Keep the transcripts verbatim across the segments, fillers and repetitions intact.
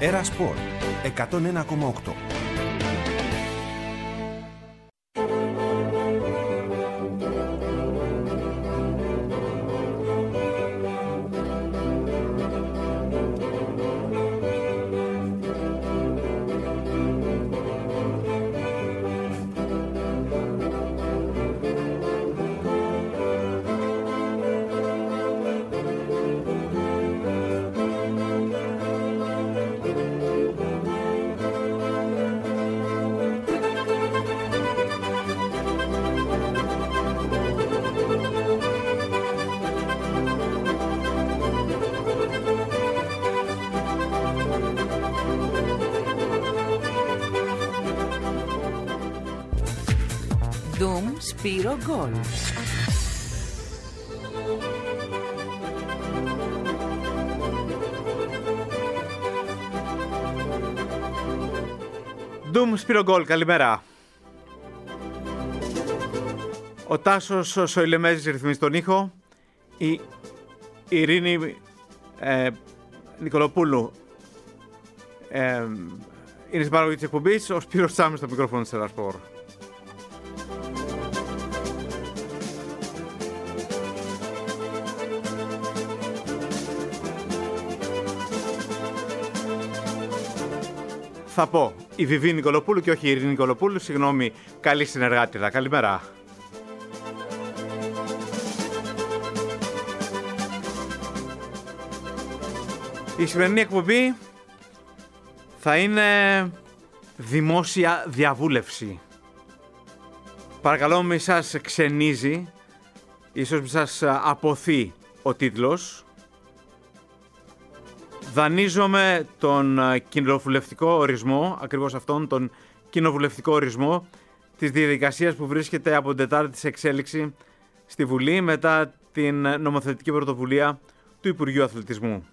Έρα Σπορ εκατόν ένα κόμμα οκτώ. Ντουμ Σπύρο Γκολ. Ντουμ Σπύρο Γκολ, καλημέρα. Ο Τάσος Σοηλεμέζης ρυθμίζει τον ήχο. Η Ειρήνη ε, Νικολοπούλου ε, είναι στην παραγωγή της εκπομπής. Ο Σπύρος Τσάμις στο μικρόφωνο της Έρα Σπορ. Θα πω η Βιβί Νικολοπούλου και όχι η Ειρήνη Νικολοπούλου. Συγγνώμη, καλή συνεργάτηδα. Καλημέρα. Η σημερινή εκπομπή θα είναι δημόσια διαβούλευση. Παρακαλώ μη σας ξενίζει, ίσως μη σας αποθεί ο τίτλος. Δανείζομαι τον κοινοβουλευτικό ορισμό, ακριβώς αυτόν τον κοινοβουλευτικό ορισμό της διαδικασίας που βρίσκεται από την Τετάρτη σε εξέλιξη στη Βουλή μετά την νομοθετική πρωτοβουλία του Υπουργείου Αθλητισμού.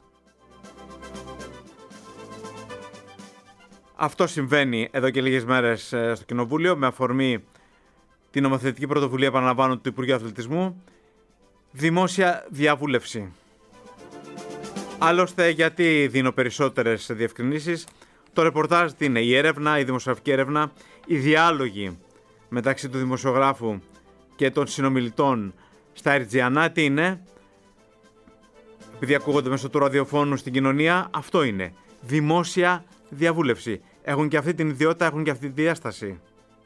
Αυτό συμβαίνει εδώ και λίγες μέρες στο Κοινοβούλιο με αφορμή την νομοθετική πρωτοβουλία, επαναλαμβάνω, του Υπουργείου Αθλητισμού, δημόσια διαβούλευση. Άλλωστε, γιατί δίνω περισσότερες διευκρινήσεις, το ρεπορτάζ τι είναι, η έρευνα, η δημοσιογραφική έρευνα, οι διάλογοι μεταξύ του δημοσιογράφου και των συνομιλητών στα Ερτζιανά, τι είναι, επειδή ακούγονται μέσω του ραδιοφώνου στην κοινωνία, αυτό είναι, δημόσια διαβούλευση. Έχουν και αυτή την ιδιότητα, έχουν και αυτή τη διάσταση.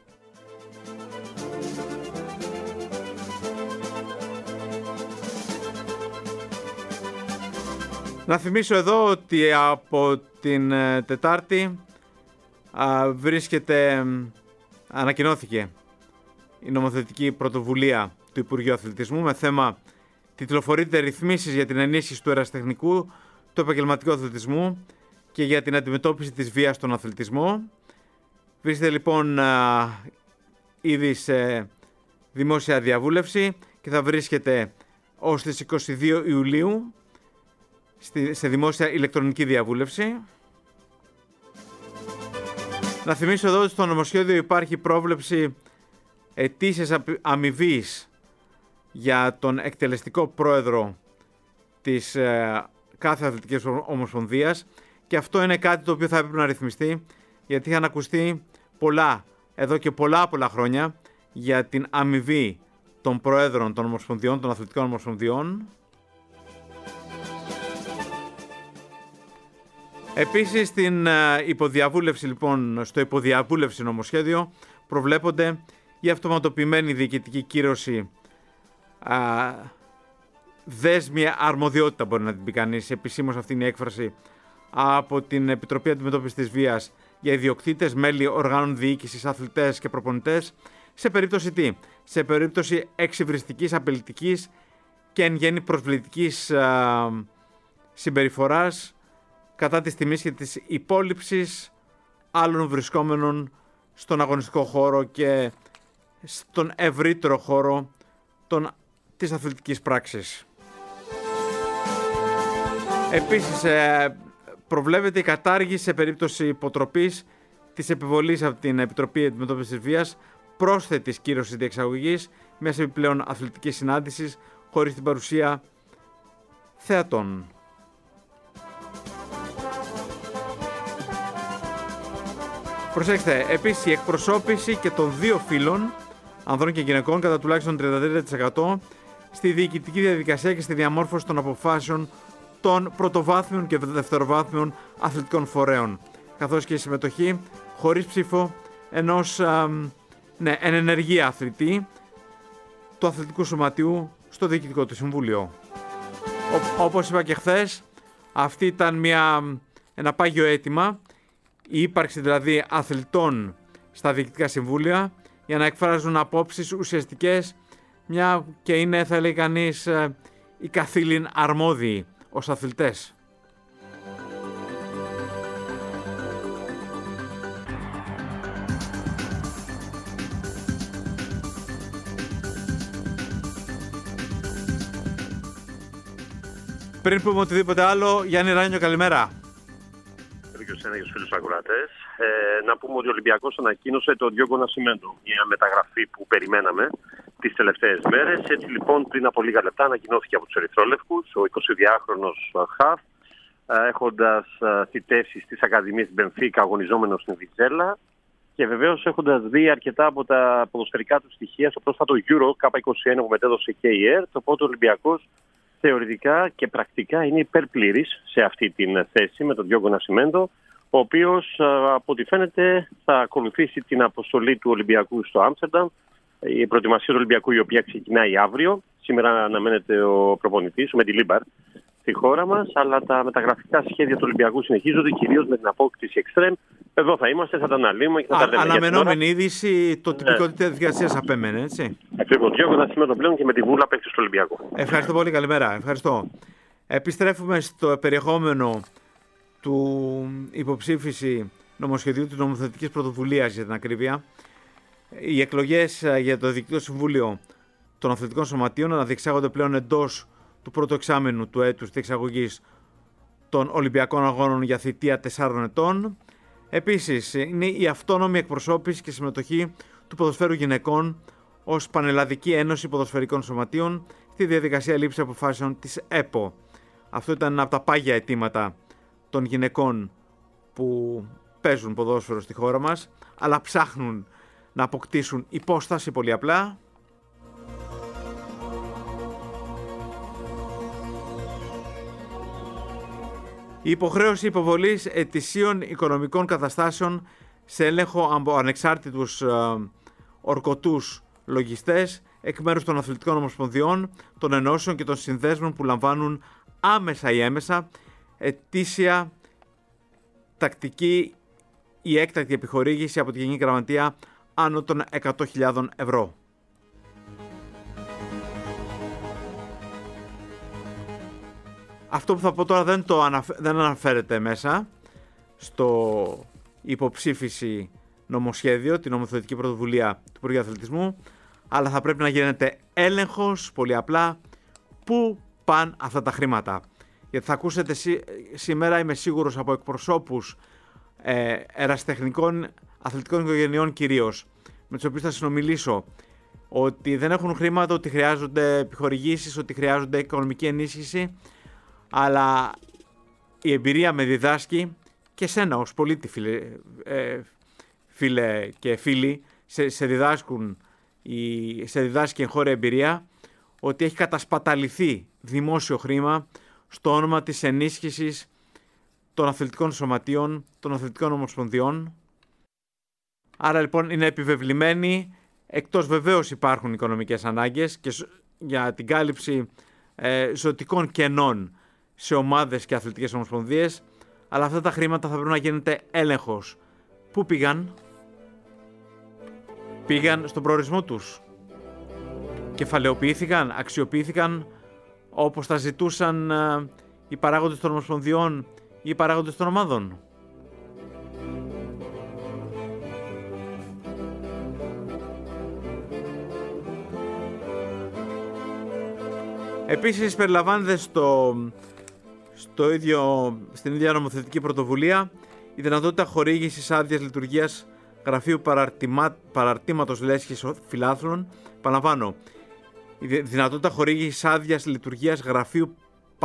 Να θυμίσω εδώ ότι από την Τετάρτη α, βρίσκεται, ανακοινώθηκε η νομοθετική πρωτοβουλία του Υπουργείου Αθλητισμού με θέμα τιτλοφορείται ρυθμίσεις για την ενίσχυση του ερασιτεχνικού, του επαγγελματικού αθλητισμού και για την αντιμετώπιση της βίας στον αθλητισμό. Βρίσκεται λοιπόν α, ήδη σε δημόσια διαβούλευση και θα βρίσκεται ως τις είκοσι δύο Ιουλίου σε δημόσια ηλεκτρονική διαβούλευση. Να θυμίσω εδώ ότι στο νομοσχέδιο υπάρχει πρόβλεψη ετήσιας αμοιβής για τον εκτελεστικό πρόεδρο της ε, κάθε αθλητικής ομοσπονδίας και αυτό είναι κάτι το οποίο θα έπρεπε να ρυθμιστεί, γιατί είχαν ακουστεί πολλά, εδώ και πολλά πολλά χρόνια, για την αμοιβή των πρόεδρων των ομοσπονδιών, των αθλητικών ομοσπονδιών. Επίσης, στην υποδιαβούλευση, λοιπόν, στο υποδιαβούλευση νομοσχέδιο προβλέπονται η αυτοματοποιημένη διοικητική κύρωση, α, δέσμια αρμοδιότητα μπορεί να την πει κανείς, επισήμως αυτή είναι η έκφραση, από την Επιτροπή Αντιμετώπισης της Βίας για ιδιοκτήτες, μέλη οργάνων διοίκησης, αθλητές και προπονητές, σε περίπτωση τι, σε περίπτωση εξυβριστικής, απειλητικής και εν γέννη προσβλητικής α, συμπεριφοράς κατά της τιμής και της υπόλοιψης άλλων βρισκόμενων στον αγωνιστικό χώρο και στον ευρύτερο χώρο των, της αθλητικής πράξης. Επίσης, ε, προβλέπεται η κατάργηση σε περίπτωση υποτροπής της επιβολής από την Επιτροπή Αντιμετώπισης της Βίας πρόσθετης κύρωσης διεξαγωγής μιας επιπλέον αθλητικής συνάντησης χωρίς την παρουσία θεατών. Προσέξτε, επίσης η εκπροσώπηση και των δύο φύλων, ανδρών και γυναικών, κατά τουλάχιστον τριάντα τρία τοις εκατό στη διοικητική διαδικασία και στη διαμόρφωση των αποφάσεων των πρωτοβάθμιων και δευτεροβάθμιων αθλητικών φορέων, καθώς και η συμμετοχή χωρίς ψήφο ενός α, ναι, εν ενεργεία αθλητή του αθλητικού σωματιού στο διοικητικό του συμβούλιο. Ό, όπως είπα και χθες, αυτή ήταν μια, ένα πάγιο αίτημα, η ύπαρξη δηλαδή αθλητών στα διοικητικά συμβούλια για να εκφράζουν απόψεις ουσιαστικές, μια και είναι, θα λέει κανείς, οι καθήλυν αρμόδιοι ως αθλητές. Πριν πούμε οτιδήποτε άλλο, Γιάννη Ράνιο, καλημέρα. Καλημέρα για τους φίλους ακροατές. Ε, να πούμε ότι ο Ολυμπιακός ανακοίνωσε το Διόγκο Νασιμέντο, μια μεταγραφή που περιμέναμε τις τελευταίες μέρες. Έτσι λοιπόν, πριν από λίγα λεπτά ανακοινώθηκε από τους Ερυθρόλευκους ο εικοσιδυάχρονος Χαφ, έχοντας θητεύσει στις Ακαδημίες της Μπενφίκα, αγωνιζόμενος στην Βιτζέλα, και βεβαίως έχοντας δει αρκετά από τα ποδοσφαιρικά του στοιχεία στο πρόσφατο Euro κέι είκοσι ένα που μετέδωσε και η ΕΡΤ. Οπότε ο Ολυμπιακός θεωρητικά και πρακτικά είναι υπερπλήρης σε αυτή την θέση με τον Διόγκο Νασιμέντο, ο οποίος από ό,τι φαίνεται θα ακολουθήσει την αποστολή του Ολυμπιακού στο Άμστερνταμ. Η προετοιμασία του Ολυμπιακού, η οποία ξεκινάει αύριο. Σήμερα αναμένεται ο προπονητής, ο Μεντιλίμπαρ, στη χώρα μας, αλλά τα μεταγραφικά σχέδια του Ολυμπιακού συνεχίζονται, κυρίως με την απόκτηση εξτρέμ. Εδώ θα είμαστε, θα τα αναλύουμε και θα Α, τα λέμε. Αναμενόμενη είδηση, το τυπικό της διαδικασίας απέμενε, έτσι. Ακριβώς, Διόγκο Νασιμέντο πλέον και με τη Βούλα παίκτη του Ολυμπιακού. Ευχαριστώ πολύ, καλημέρα. Ευχαριστώ. Επιστρέφουμε στο περιεχόμενο του υποψήφιση νομοσχεδίου της νομοθετικής πρωτοβουλίας, για την ακρίβεια. Οι εκλογές για το Διοικητικό Συμβούλιο των Αθλητικών Σωματείων αναδιεξάγονται πλέον εντός του πρώτου εξάμηνου του έτους της εξαγωγής των Ολυμπιακών Αγώνων για θητεία τεσσάρων ετών. Επίσης, είναι η αυτόνομη εκπροσώπηση και συμμετοχή του ποδοσφαίρου γυναικών ως Πανελλαδική Ένωση Ποδοσφαιρικών Σωματείων στη διαδικασία λήψης αποφάσεων της ΕΠΟ. Αυτό ήταν ένα από τα πάγια αιτήματα των γυναικών που παίζουν ποδόσφαιρο στη χώρα μας, αλλά ψάχνουν να αποκτήσουν υπόσταση, πολύ απλά. Η υποχρέωση υποβολής ετησίων οικονομικών καταστάσεων σε έλεγχο από ανεξάρτητους ε, ορκωτούς λογιστές εκ μέρους των αθλητικών ομοσπονδιών, των ενώσεων και των συνδέσμων που λαμβάνουν άμεσα ή έμεσα ετήσια τακτική ή έκτακτη επιχορήγηση από τη Γενική Γραμματεία άνω των εκατό χιλιάδων ευρώ. Αυτό που θα πω τώρα δεν, το αναφ... δεν αναφέρεται μέσα στο υποψήφιση νομοσχέδιο, την νομοθετική πρωτοβουλία του Υπουργείου Αθλητισμού, αλλά θα πρέπει να γίνεται έλεγχος, πολύ απλά, πού πάνε αυτά τα χρήματα. Γιατί θα ακούσετε σή... σήμερα, είμαι σίγουρος, από εκπροσώπους ε, ερασιτεχνικών αθλητικών οικογενειών κυρίως, με τους οποίους θα συνομιλήσω, ότι δεν έχουν χρήματα, ότι χρειάζονται επιχορηγήσεις, ότι χρειάζονται οικονομική ενίσχυση, αλλά η εμπειρία με διδάσκει και σένα ως πολίτη, φίλε, ε, φίλε και φίλοι, σε, σε, διδάσκουν, η, σε διδάσκει εγχώρια εμπειρία, ότι έχει κατασπαταληθεί δημόσιο χρήμα στο όνομα της ενίσχυσης των αθλητικών σωματείων, των αθλητικών ομοσπονδιών. Άρα λοιπόν είναι επιβεβλημένοι, εκτός βεβαίως υπάρχουν οικονομικές ανάγκες και για την κάλυψη ε, ζωτικών κενών σε ομάδες και αθλητικές ομοσπονδίες, αλλά αυτά τα χρήματα θα πρέπει να γίνεται έλεγχος. Πού πήγαν? Πήγαν στον προορισμό τους. Κεφαλαιοποιήθηκαν, αξιοποιήθηκαν όπως τα ζητούσαν ε, οι παράγοντες των ομοσπονδιών ή οι παράγοντες των ομάδων. Επίσης περιλαμβάνεται στο, στο ίδιο, στην ίδια νομοθετική πρωτοβουλία η δυνατότητα χορήγησης άδειας λειτουργίας γραφείου παραρτημα, παραρτήματος λέσχης φιλάθλων. Παραλαμβάνω, η δυνατότητα χορήγησης άδειας λειτουργίας γραφείου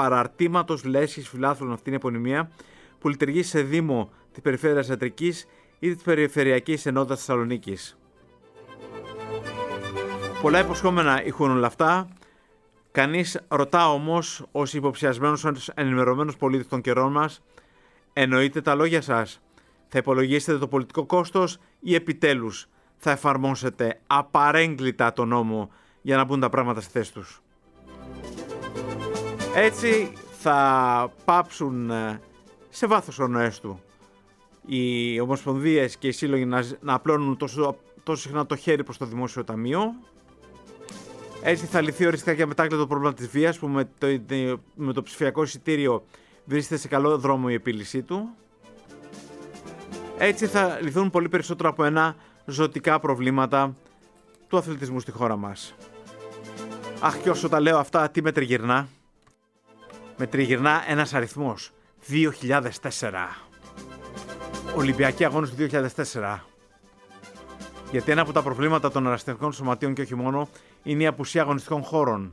παραρτήματος λέσχης φιλάθλων, αυτή είναι η επωνυμία, που λειτουργεί σε Δήμο της Περιφέρειας Ατρικής ή της Περιφερειακής Ενότητας Θεσσαλονίκης. Πολλά υποσχόμενα ηχούν όλα αυτά. Κανείς ρωτά όμως, ως υποψιασμένος, ως ενημερωμένος πολίτης των καιρών μας, εννοείτε τα λόγια σας? Θα υπολογίσετε το πολιτικό κόστος ή επιτέλους θα εφαρμόσετε απαρέγκλιτα τον νόμο για να μπουν τα πράγματα στη θέση τους? Έτσι θα πάψουν σε βάθος ορνοές του οι ομοσπονδίες και οι σύλλογοι να, να απλώνουν τόσο, τόσο συχνά το χέρι προς το δημόσιο ταμείο. Έτσι θα λυθεί οριστικά και αμετάκλητο το πρόβλημα της βίας, που με το, με το ψηφιακό εισιτήριο βρίσκεται σε καλό δρόμο η επίλυσή του. Έτσι θα λυθούν πολύ περισσότερο από ένα ζωτικά προβλήματα του αθλητισμού στη χώρα μας. Αχ, και όσο τα λέω αυτά, τι με τριγυρνά? Με τριγυρνά ένας αριθμός. δύο χιλιάδες τέσσερα. Ολυμπιακοί αγώνες του δύο χιλιάδες τέσσερα. Γιατί ένα από τα προβλήματα των ερασιτεχνικών σωματείων και όχι μόνο είναι η απουσία αγωνιστικών χώρων.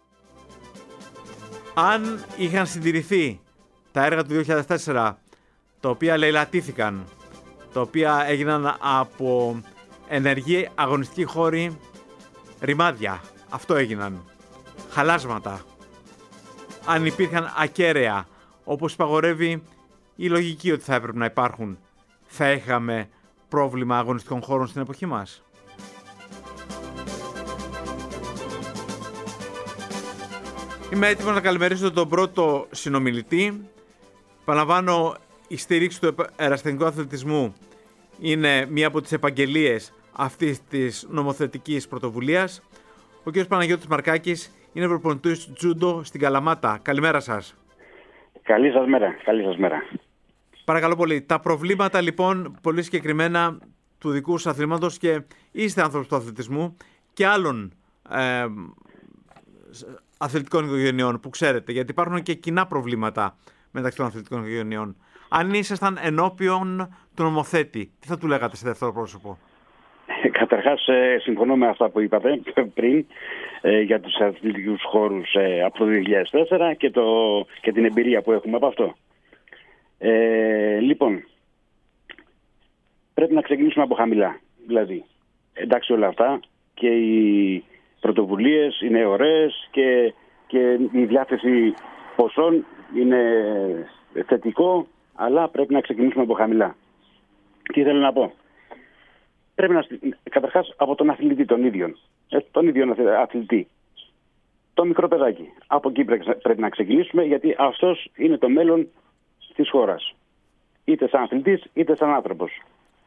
Αν είχαν συντηρηθεί τα έργα του δύο χιλιάδες τέσσερα, τα οποία λαιλατήθηκαν, τα οποία έγιναν από ενεργοί αγωνιστικοί χώροι, ρημάδια, αυτό έγιναν, χαλάσματα. Αν υπήρχαν ακέραια, όπως υπαγορεύει η λογική ότι θα έπρεπε να υπάρχουν, θα είχαμε πρόβλημα αγωνιστικών χώρων στην εποχή μας? Είμαι έτοιμος να καλημερίσω τον πρώτο συνομιλητή. Παραλαμβάνω, η στήριξη του ερασιτεχνικού αθλητισμού είναι μία από τις επαγγελίες αυτής της νομοθετικής πρωτοβουλίας. Ο κ. Παναγιώτης Μαρκάκης είναι προπονητής τζούντο στην Καλαμάτα. Καλημέρα σας. Καλή σας μέρα. Καλή σας μέρα. Παρακαλώ πολύ. Τα προβλήματα λοιπόν πολύ συγκεκριμένα του δικού σας αθλήματος, και είστε άνθρωπος του αθλητισμού και άλλων ε, αθλητικών οικογενειών που ξέρετε, γιατί υπάρχουν και κοινά προβλήματα μεταξύ των αθλητικών οικογενειών. Αν ήσασταν ενώπιον του νομοθέτη, τι θα του λέγατε σε δεύτερο πρόσωπο? Καταρχάς, συμφωνώ με αυτά που είπατε πριν για τους αθλητικούς χώρους από το δύο χιλιάδες τέσσερα και, το, και την εμπειρία που έχουμε από αυτό. Ε, λοιπόν, πρέπει να ξεκινήσουμε από χαμηλά. Δηλαδή, εντάξει όλα αυτά και οι πρωτοβουλίες είναι ωραίες και, και η διάθεση ποσών είναι θετικό, αλλά πρέπει να ξεκινήσουμε από χαμηλά. Τι θέλω να πω? Πρέπει να, καταρχάς, από τον αθλητή τον ίδιο, τον ίδιο αθλητή, το μικρό παιδάκι. Από εκεί πρέπει να ξεκινήσουμε, γιατί αυτός είναι το μέλλον της χώρας. Είτε σαν αθλητής, είτε σαν άνθρωπος.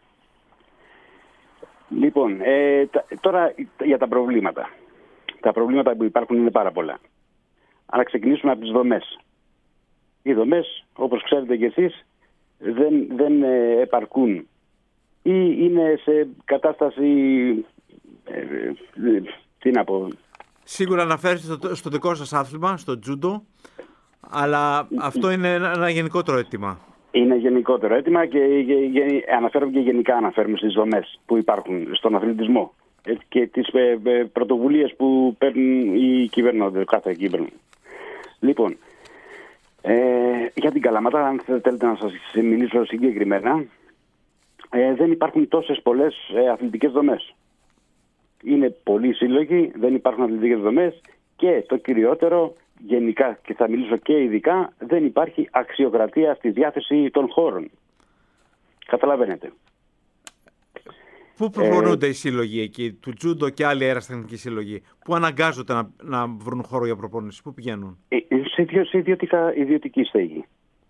Λοιπόν, ε, τώρα για τα προβλήματα. Τα προβλήματα που υπάρχουν είναι πάρα πολλά. Αλλά ξεκινήσουμε από τις δομές. Οι δομές, όπως ξέρετε κι εσείς, δεν, δεν ε, επαρκούν ή είναι σε κατάσταση, ε, ε, τι να πω... Σίγουρα αναφέρεστε στο, στο δικό σας άθλημα, στο τζούντο, αλλά αυτό είναι ένα γενικότερο αίτημα. Είναι γενικότερο αίτημα και, και, και αναφέρομαι και γενικά αναφέρουμε στις δομές που υπάρχουν στον αθλητισμό και τις ε, ε, πρωτοβουλίες που παίρνουν οι κυβερνώντες, κάθε κυβερνών. Λοιπόν, ε, για την Καλαμάτα, αν θέλετε να σας μιλήσω συγκεκριμένα, ε, δεν υπάρχουν τόσες πολλές ε, αθλητικές δομές. Είναι πολλοί σύλλογοι, δεν υπάρχουν αθλητικές δομές και το κυριότερο, γενικά και θα μιλήσω και ειδικά, δεν υπάρχει αξιοκρατία στη διάθεση των χώρων. Καταλαβαίνετε. Πού προπονούνται ε, οι σύλλογοι εκεί, του τζούντο και άλλοι αεραστεχνικοί σύλλογοι? Πού αναγκάζονται να, να βρουν χώρο για προπόνηση? Πού πηγαίνουν? Ε, σε, σε ιδιωτικά, ιδιωτική στέγη.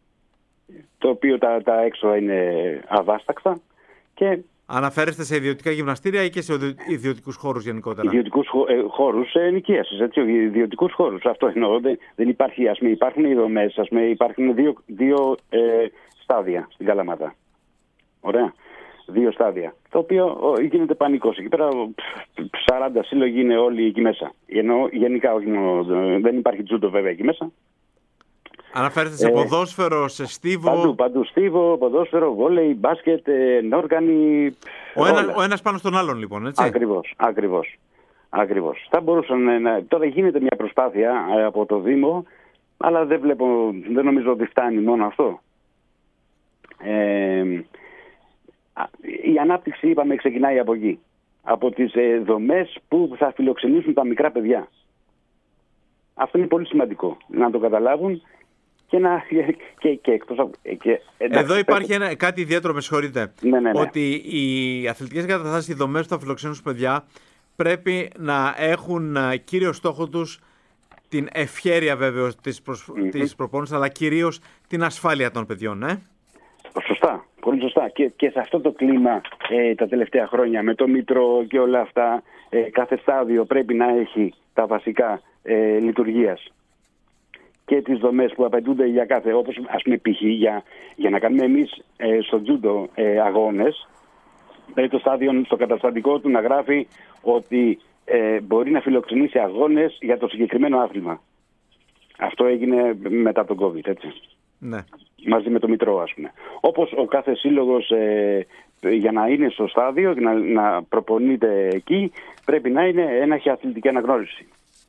Το οποίο τα, τα έξοδα είναι αβάστακτα και... Αναφέρεστε σε ιδιωτικά γυμναστήρια ή και σε ιδιωτικούς χώρους γενικότερα? Ιδιωτικούς χώρους ενοικίασης, έτσι, ιδιωτικούς χώρους. Αυτό εννοώ. Δεν, δεν υπάρχει, ας πούμε, υπάρχουν οι δομές, ας πούμε, υπάρχουν δύο, δύο ε, στάδια στην Καλαμάτα. Ωραία. Δύο στάδια. Το οποίο γίνεται πανικός. Εκεί πέρα σαράντα σύλλογοι είναι όλοι εκεί μέσα. Ενώ γενικά όχι μόνο, δεν υπάρχει τζούντο βέβαια εκεί μέσα. Αναφέρεστε σε ποδόσφαιρο, σε στίβο? Παντού, παντού. Στίβο, ποδόσφαιρο, βόλεϊ, μπάσκετ, νόργανη. Ο, ένα, ο ένας πάνω στον άλλον λοιπόν, έτσι? Ακριβώς, ακριβώς. Ακριβώς. Θα μπορούσαν να... Τώρα γίνεται μια προσπάθεια από το Δήμο, αλλά δεν βλέπω, δεν νομίζω ότι φτάνει μόνο αυτό. Ε, η ανάπτυξη, είπαμε, ξεκινάει από εκεί. Από τις ε, δομές που θα φιλοξενήσουν τα μικρά παιδιά. Αυτό είναι πολύ σημαντικό να το καταλάβουν και να. Και, και εκτός, και, εντάξει, Εδώ υπάρχει ένα, κάτι ιδιαίτερο, με συγχωρείτε. Ναι, ναι, ναι. Ότι οι αθλητικές εγκαταστάσεις, οι δομές που θα φιλοξενήσουν παιδιά, πρέπει να έχουν κύριο στόχο τους την ευχέρεια, βέβαια, της, προσ... mm-hmm. της προπόνησης, αλλά κυρίως την ασφάλεια των παιδιών. Ε? Σωστά. Πολύ σωστά. Και, και σε αυτό το κλίμα ε, τα τελευταία χρόνια, με το Μητρό και όλα αυτά, ε, κάθε στάδιο πρέπει να έχει τα βασικά ε, λειτουργίας και τις δομές που απαιτούνται για κάθε, όπως ας πούμε π.χ. για, για να κάνουμε εμείς ε, στο τζούντο ε, αγώνες, πρέπει το στάδιο, το καταστατικό του να γράφει ότι ε, μπορεί να φιλοξενήσει αγώνες για το συγκεκριμένο άθλημα. Αυτό έγινε μετά τον COVID, έτσι. Ναι. Μαζί με το Μητρό, ας πούμε. Όπως ο κάθε σύλλογος ε, για να είναι στο στάδιο και να, να προπονείται εκεί, πρέπει να, είναι, να έχει αθλητική αναγνώριση.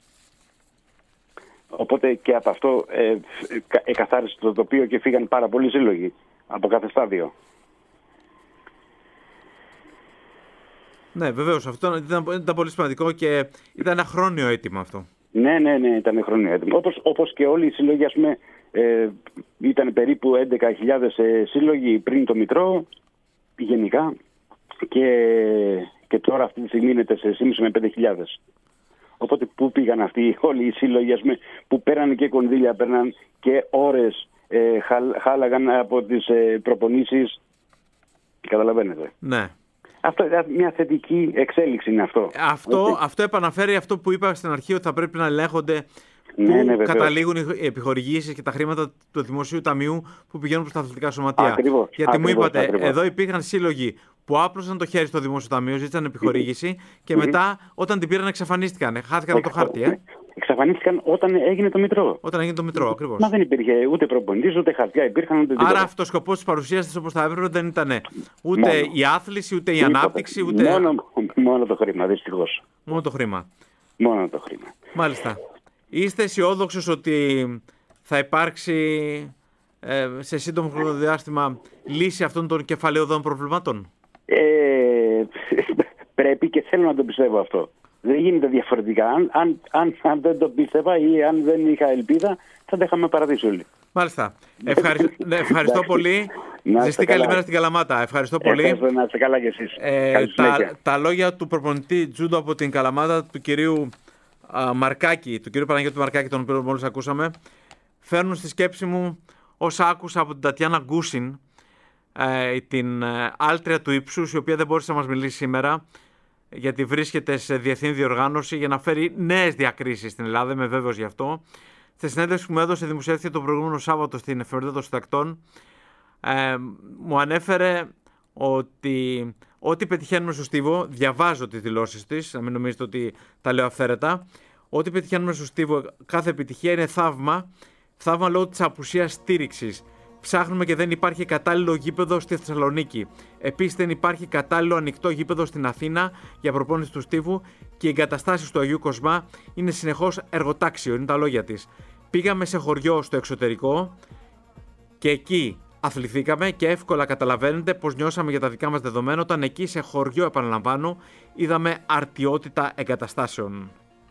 Οπότε και από αυτό ε, εκαθάρισε το τοπίο και φύγαν πάρα πολλοί σύλλογοι από κάθε στάδιο. Ναι, βεβαίως. Αυτό ήταν, ήταν πολύ σημαντικό και ήταν ένα χρόνιο αίτημα αυτό. Ναι, ναι, ναι, ήταν χρόνιο αίτημα. Όπως, όπως και όλοι οι σύλλογοι, ας πούμε, ε, ήταν περίπου έντεκα χιλιάδες ε, σύλλογοι πριν το Μητρό, γενικά, και, και τώρα αυτή τη στιγμή είναι τέσσερις χιλιάδες πεντακόσιες με πέντε χιλιάδες. Οπότε πού πήγαν αυτοί όλοι οι σύλλογοι, ας πούμε, που πέραν και κονδύλια, πέραν και ώρες, ε, χα, χάλαγαν από τις ε, προπονήσεις. Καταλαβαίνετε. Ναι. Αυτό είναι μια θετική εξέλιξη, είναι αυτό. Αυτό, αυτό επαναφέρει αυτό που είπα στην αρχή, ότι θα πρέπει να ελέγχονται ναι, ναι, που καταλήγουν οι επιχορηγήσεις και τα χρήματα του Δημοσίου Ταμείου που πηγαίνουν προς τα αθλητικά σωματεία. Ακριβώς, Γιατί ακριβώς, μου είπατε, ακριβώς. εδώ υπήρχαν σύλλογοι που άπλωσαν το χέρι στο Δημόσιο Ταμείο, ζήτησαν επιχορήγηση και μετά όταν την πήραν εξαφανίστηκαν. Χάθηκαν από το χάρτη. Ε. Εξαφανίστηκαν όταν έγινε το Μητρό. Όταν έγινε το Μητρό, ακριβώς. Μα δεν υπήρχε ούτε προπονητής, ούτε χαρτιά υπήρχαν. Ούτε Άρα αυτό ο σκοπός της παρουσίας της όπως θα έπρεπε δεν ήταν ούτε μόνο. η άθληση, ούτε η ανάπτυξη, ούτε. Μόνο, μόνο το χρήμα, δυστυχώς. Μόνο το χρήμα. Μόνο το χρήμα. Μάλιστα. Είστε αισιόδοξος ότι θα υπάρξει ε, σε σύντομο χρονοδιάστημα λύση αυτών των κεφαλαιωδών προβλημάτων? Ε, πρέπει και θέλω να το πιστεύω αυτό. Δεν γίνεται διαφορετικά. Αν, αν, αν, αν δεν το πίστευα ή αν δεν είχα ελπίδα, θα τα είχαμε παραδείσει όλοι. Μάλιστα. Ευχαριστώ, ναι, ευχαριστώ πολύ. Ζεστή καλημέρα στην Καλαμάτα. Ευχαριστώ πολύ. Ευχαριστώ, να είστε καλά κι εσείς. Ε, τα, τα λόγια του προπονητή τζούντο από την Καλαμάτα, του κυρίου α, Μαρκάκη, του κυρίου Παναγιώτη Μαρκάκη, τον οποίο μόλις ακούσαμε, φέρνουν στη σκέψη μου όσα άκουσα από την Τατιάνα Γκούσιν, ε, την ε, άλτρια του ύψους, η οποία δεν μπόρεσε να μας μιλήσει σήμερα, γιατί βρίσκεται σε διεθνή διοργάνωση για να φέρει νέες διακρίσεις στην Ελλάδα, είμαι βέβαιος γι' αυτό. Στη συνέντευξη που μου έδωσε, δημοσιεύτηκε το προηγούμενο Σάββατο στην εφημερίδα των Συντακτών, ε, μου ανέφερε ότι ό,τι πετυχαίνουμε στο Στίβο, διαβάζω τις δηλώσεις της, να μην νομίζετε ότι τα λέω αυθαίρετα, ό,τι πετυχαίνουμε στο Στίβο, κάθε επιτυχία είναι θαύμα, θαύμα λόγω της απουσίας στήριξης. Ψάχνουμε και δεν υπάρχει κατάλληλο γήπεδο στη Θεσσαλονίκη. Επίσης δεν υπάρχει κατάλληλο ανοιχτό γήπεδο στην Αθήνα για προπόνηση του Στίβου και οι εγκαταστάσεις του Αγίου Κοσμά είναι συνεχώς εργοτάξιο, είναι τα λόγια της. Πήγαμε σε χωριό στο εξωτερικό και εκεί αθληθήκαμε και εύκολα καταλαβαίνετε πως νιώσαμε για τα δικά μας δεδομένα όταν εκεί σε χωριό, επαναλαμβάνω, είδαμε αρτιότητα εγκαταστάσεων.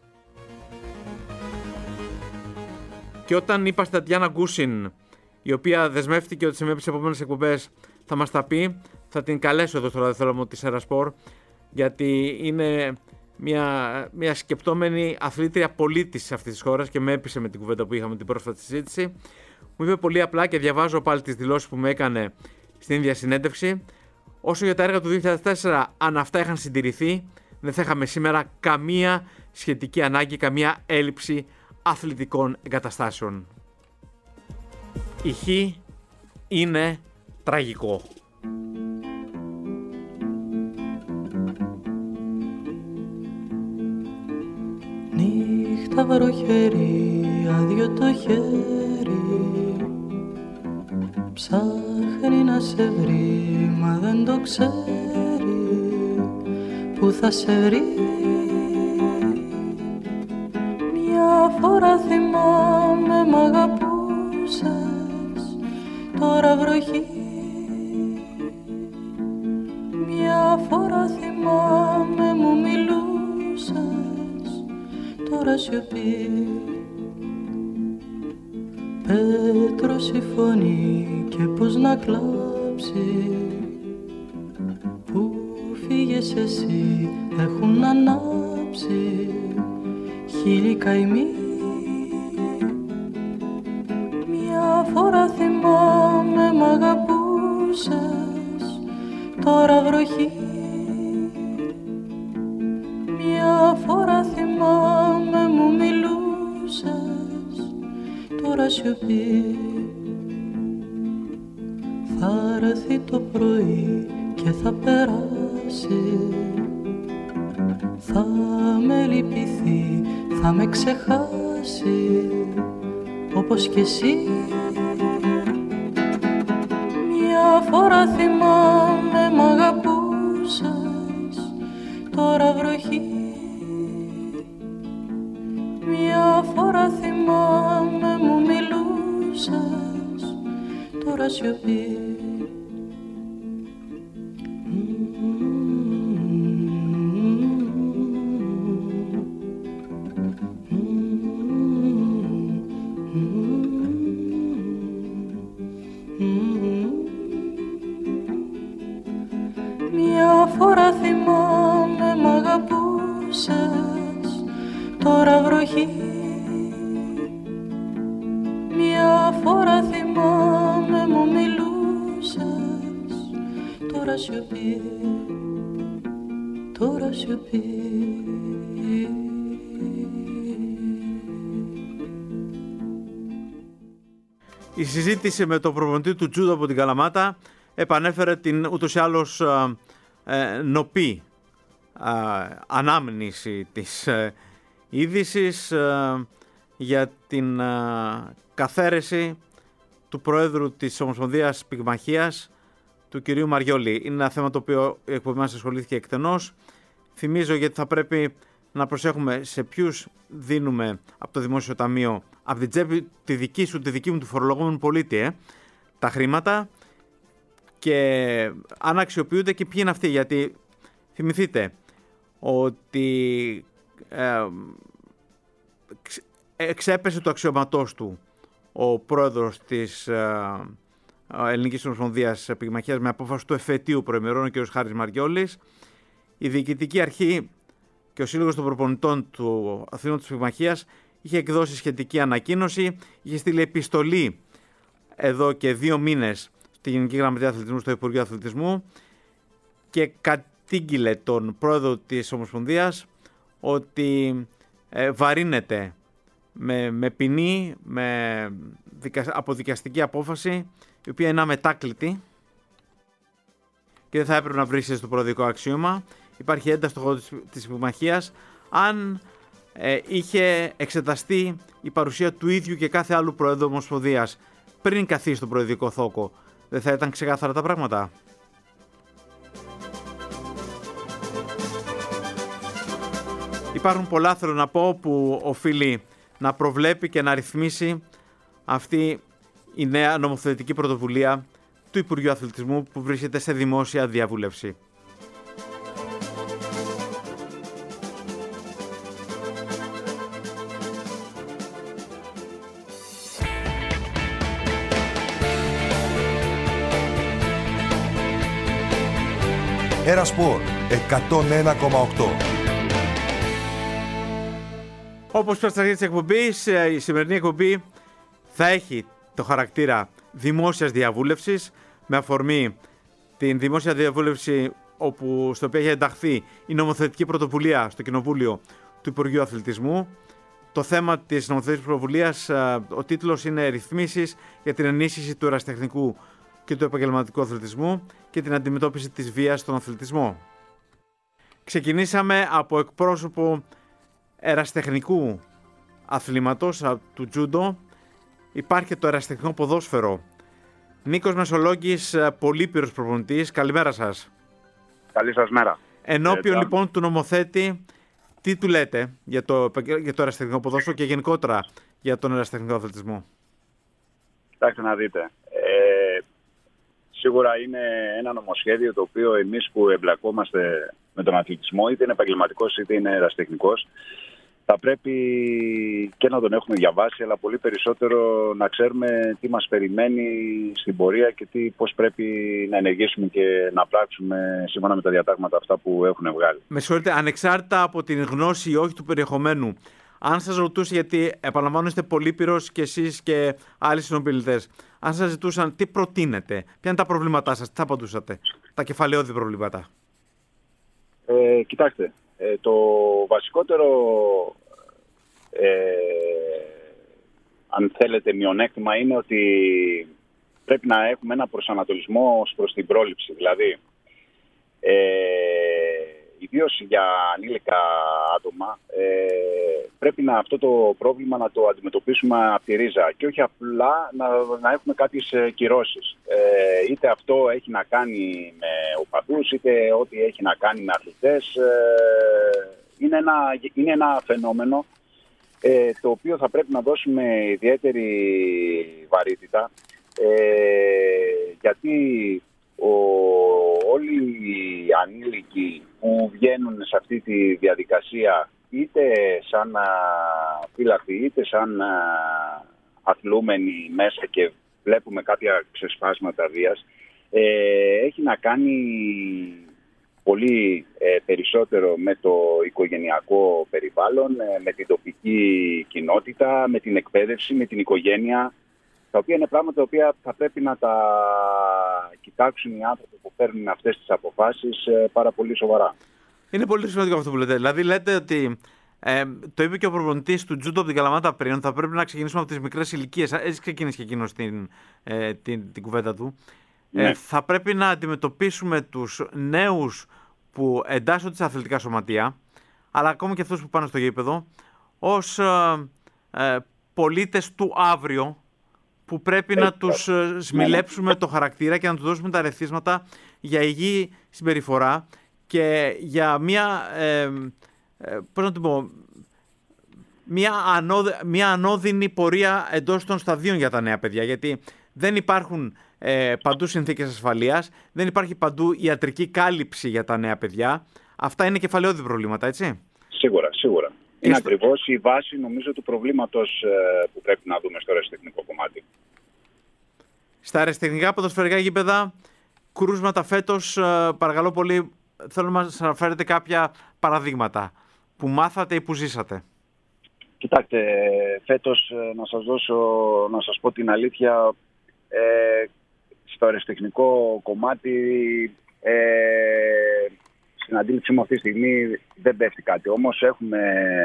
Και όταν είπα στην Τατιάνα Γκούσιν, η οποία δεσμεύτηκε ότι σε μια από τις επόμενες εκπομπές θα μας τα πει, θα την καλέσω εδώ στο ραδιόφωνο της Ερασπορ, γιατί είναι μια, μια σκεπτόμενη αθλήτρια πολίτης αυτής της χώρας και με έπεισε με την κουβέντα που είχαμε την πρόσφατη συζήτηση. Μου είπε πολύ απλά και διαβάζω πάλι τις δηλώσεις που μου έκανε στην ίδια συνέντευξη. Όσο για τα έργα του δύο χιλιάδες τέσσερα, αν αυτά είχαν συντηρηθεί, δεν θα είχαμε σήμερα καμία σχετική ανάγκη, καμία έλλειψη αθλητικών εγκαταστάσεων. Η Χ είναι τραγικό. Νύχτα βροχερή, άδειο το χέρι, ψάχνει να σε βρει, μα δεν το ξέρει που θα σε βρει. Μια φορά θυμάμαι μ' αγαπούσες, τώρα βροχή. τώρα σιωπή. Πέτρος η φωνή και πως να κλάψει, που φύγες εσύ έχουν ανάψει χίλιοι καημοί. Μια φορά θυμάμαι μ' αγαπούσες, τώρα βροχή. Μια φορά θυμάμαι μου μιλούσες, τώρα σιωπή. Θα έρθει το πρωί και θα περάσει, θα με λυπηθεί, θα με ξεχάσει, όπως κι εσύ. Μια φορά θυμάμαι μ' αγαπούσες, τώρα βροχή. Μια φορά θυμάμαι μου μιλούσες, τώρα σιωπή. Μια φορά θυμάμαι μ' αγαπούσες, τώρα βροχή. Μια φορά θυμάμαι μου μιλούσες, τώρα σιωπή, τώρα σιωπή. Η συζήτηση με τον προπονητή του τζούντο από την Καλαμάτα επανέφερε την ούτως ή άλλως ε, νοπή ε, ανάμνηση της ε, είδησης ε, για την ε, καθαίρεση του Προέδρου της Ομοσπονδίας Πυγμαχίας, του κυρίου Μαριόλη. Είναι ένα θέμα το οποίο η εκπομπή μας ασχολήθηκε εκτενώς. Θυμίζω, γιατί θα πρέπει να προσέχουμε σε ποιους δίνουμε από το Δημόσιο Ταμείο, από την τσέπη τη δική σου, τη δική μου, του φορολογούμενου πολίτη, ε, τα χρήματα, και αν αξιοποιούνται και ποιοι είναι αυτοί. Γιατί θυμηθείτε ότι ε, εξέπεσε το αξιωματός του ο πρόεδρος της ε, Ελληνικής Ομοσπονδίας Πυγμαχίας με απόφαση του εφετείου προημερών, ο κ. Χάρης Μαριόλης. Η Διοικητική Αρχή και ο Σύλλογος των Προπονητών του Αθλήματος της Πυγμαχίας είχε εκδώσει σχετική ανακοίνωση, είχε στείλει επιστολή εδώ και δύο μήνες στη Γενική Γραμματεία Αθλητισμού, στο Υπουργείο Αθλητισμού, και κατήγγειλε τον πρόεδρο της Ομοσπονδίας ότι ε, βαρύνεται με, με ποινή, με δικα, αποδικαστική απόφαση, η οποία είναι αμετάκλητη και δεν θα έπρεπε να βρίσκεται στο προοδικό αξίωμα. Υπάρχει ένταση στο χώρο της, της Πυγμαχίας. Αν ε, είχε εξεταστεί η παρουσία του ίδιου και κάθε άλλου Προέδρου Ομοσπονδίας πριν καθίσει στον προεδρικό θόκο, δεν θα ήταν ξεκάθαρα τα πράγματα? Υπάρχουν πολλά, θέλω να πω, που οφείλει να προβλέπει και να ρυθμίσει αυτή η νέα νομοθετική πρωτοβουλία του Υπουργείου Αθλητισμού, που βρίσκεται σε δημόσια διαβούλευση. Ένα Σπορ εκατόν ένα κόμμα οκτώ. Όπως είπα στην αρχή της εκπομπής, η σημερινή εκπομπή θα έχει το χαρακτήρα δημόσιας διαβούλευσης, με αφορμή την δημόσια διαβούλευση όπου, στο οποίο έχει ενταχθεί η νομοθετική πρωτοβουλία στο Κοινοβούλιο του Υπουργείου Αθλητισμού. Το θέμα της νομοθετικής πρωτοβουλίας, ο τίτλος είναι «Ρυθμίσεις για την ενίσχυση του ερασιτεχνικού και του επαγγελματικού αθλητισμού και την αντιμετώπιση της βίας στον αθλητισμό». Ξεκινήσαμε από εκπρόσωπο ερασιτεχνικού αθλήματος, του τζούντο. Υπάρχει και το ερασιτεχνικό ποδόσφαιρο. Νίκος Μεσολόγγης, πολύπειρος προπονητής. Καλημέρα σας. Καλή σας μέρα. Ενώπιον λοιπόν του νομοθέτη, τι του λέτε για το, για το ερασιτεχνικό ποδόσφαιρο και γενικότερα για τον ερασιτεχνικό αθλητισμό? Κοιτάξτε να δείτε. Ε, σίγουρα είναι ένα νομοσχέδιο το οποίο εμείς που εμπλακόμαστε με τον αθλητισμό, είτε είναι επαγγελματικός είτε είναι ερασιτεχνικός, θα πρέπει και να τον έχουμε διαβάσει, αλλά πολύ περισσότερο να ξέρουμε τι μας περιμένει στην πορεία και τι, πώς πρέπει να ενεργήσουμε και να πράξουμε σύμφωνα με τα διατάγματα αυτά που έχουν βγάλει. Με συγχωρείτε, ανεξάρτητα από την γνώση ή όχι του περιεχομένου, αν σας ρωτούσε, γιατί επαναλαμβάνω είστε πολύπειρος και εσείς και άλλοι συνομιλητές, αν σας ζητούσαν τι προτείνετε, ποια είναι τα προβλήματά σας, τι θα απαντούσατε, τα κεφαλαιώδη προβλήματα? Ε, κοιτάξτε, ε, το βασικότερο, ε, αν θέλετε, μειονέκτημα είναι ότι πρέπει να έχουμε ένα προσανατολισμό ως προς την πρόληψη. Δηλαδή, ε, ιδίως για ανήλικα άτομα, ε, πρέπει να, αυτό το πρόβλημα να το αντιμετωπίσουμε από τη ρίζα και όχι απλά να, να έχουμε κάποιες κυρώσεις. Ε, είτε αυτό έχει να κάνει με οπαδούς, είτε ό,τι έχει να κάνει με αθλητές. Ε, είναι, ένα, είναι ένα φαινόμενο ε, το οποίο θα πρέπει να δώσουμε ιδιαίτερη βαρύτητα, ε, γιατί ο, όλοι οι ανήλικοι που βγαίνουν σε αυτή τη διαδικασία, είτε σαν φύλαθλοι είτε σαν α, αθλούμενοι μέσα και βλέπουμε κάποια ξεσπάσματα βίας, ε, έχει να κάνει πολύ ε, περισσότερο με το οικογενειακό περιβάλλον, ε, με την τοπική κοινότητα, με την εκπαίδευση, με την οικογένεια, τα οποία είναι πράγματα τα οποία θα πρέπει να τα κοιτάξουν οι άνθρωποι που παίρνουν αυτές τις αποφάσεις ε, πάρα πολύ σοβαρά. Είναι πολύ σημαντικό αυτό που λέτε. Δηλαδή λέτε ότι, ε, το είπε και ο προπονητής του Τζούντο από την Καλαμάτα πριν, θα πρέπει να ξεκινήσουμε από τις μικρές ηλικίες. Έτσι ξεκίνησε και εκείνος την, ε, την, την κουβέντα του. Ναι. Ε, θα πρέπει να αντιμετωπίσουμε τους νέους που εντάσσονται σε αθλητικά σωματεία, αλλά ακόμα και αυτούς που πάνε στο γήπεδο, ως ε, ε, πολίτες του αύριο, που πρέπει να τους σμιλέψουμε το χαρακτήρα και να τους δώσουμε τα ρεθίσματα για υγιή συμπεριφορά και για μια, ε, ε, πώς να το πω, μια, ανώδυ, μια ανώδυνη πορεία εντός των σταδίων για τα νέα παιδιά, γιατί δεν υπάρχουν ε, παντού συνθήκες ασφαλείας, δεν υπάρχει παντού ιατρική κάλυψη για τα νέα παιδιά. Αυτά είναι κεφαλαιώδη προβλήματα, έτσι? Σίγουρα, σίγουρα. Είναι στο... ακριβώς η βάση, νομίζω, του προβλήματος ε, που πρέπει να δούμε στο αεραστεχνικό κομμάτι. Στα αεραστεχνικά ποδοσφαιρικά γήπεδα, κρούσματα φέτος, ε, παρακαλώ πολύ, θέλω να μας αναφέρετε κάποια παραδείγματα που μάθατε ή που ζήσατε. Κοιτάξτε, φέτος να σας δώσω, να σας πω την αλήθεια, ε, στο αεραστεχνικό κομμάτι, ε, στην αντίληψή μου αυτή τη στιγμή δεν πέφτει κάτι. Όμως έχουμε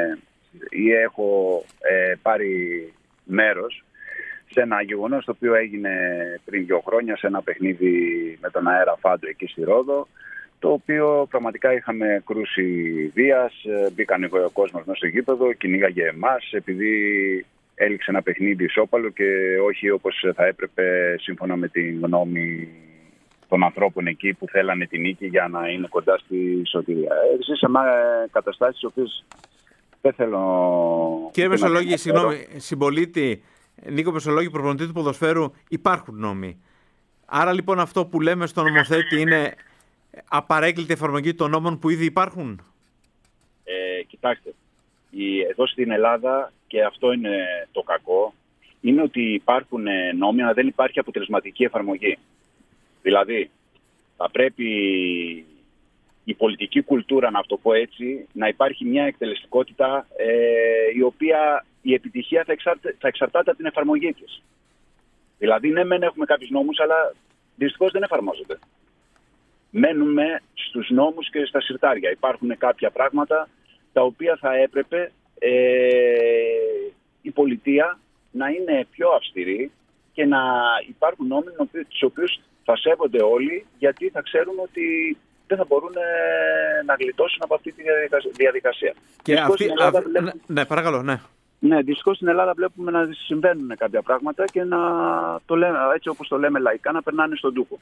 ή έχω ε, πάρει μέρος σε ένα γεγονός το οποίο έγινε πριν δύο χρόνια σε ένα παιχνίδι με τον Αέρα Φάντο εκεί στη Ρόδο, το οποίο πραγματικά είχαμε κρούση βίας, μπήκαν ο κόσμος μέσα στο γήπεδο, κυνήγαγε εμάς επειδή έληξε ένα παιχνίδι ισόπαλο και όχι όπως θα έπρεπε σύμφωνα με την γνώμη των ανθρώπων εκεί που θέλανε την νίκη για να είναι κοντά στη σωτηρία. Ζήσαμε καταστάσεις τις οποίες δεν θέλω... Κύριε Μεσολόγη, συγγνώμη, συμπολίτη, Νίκο Μεσολόγη, προπονητή του ποδοσφαίρου, υπάρχουν νόμοι. Άρα λοιπόν αυτό που λέμε στον νομοθέτη είναι απαρέγκλητη εφαρμογή των νόμων που ήδη υπάρχουν. Ε, κοιτάξτε, η, εδώ στην Ελλάδα, και αυτό είναι το κακό, είναι ότι υπάρχουν νόμοι αλλά δεν υπάρχει αποτελεσματική εφαρμογή. Δηλαδή, θα πρέπει η πολιτική κουλτούρα, να το πω έτσι, να υπάρχει μια εκτελεστικότητα ε, η οποία η επιτυχία θα, εξάρτε, θα εξαρτάται από την εφαρμογή της. Δηλαδή, ναι, μεν έχουμε κάποιους νόμους, αλλά δυστυχώς δεν εφαρμόζονται. Μένουμε στους νόμους και στα συρτάρια. Υπάρχουν κάποια πράγματα τα οποία θα έπρεπε ε, η πολιτεία να είναι πιο αυστηρή και να υπάρχουν νόμοι τους οποίους θα σέβονται όλοι, γιατί θα ξέρουν ότι δεν θα μπορούν να γλιτώσουν από αυτή τη διαδικασία. Και αυτή, Ελλάδα αυ... βλέπουμε... Ναι, παρακαλώ, ναι. Ναι, δυστυχώς στην Ελλάδα βλέπουμε να συμβαίνουν κάποια πράγματα και να το λέμε, έτσι όπως το λέμε λαϊκά, να περνάνε στον τοίχο.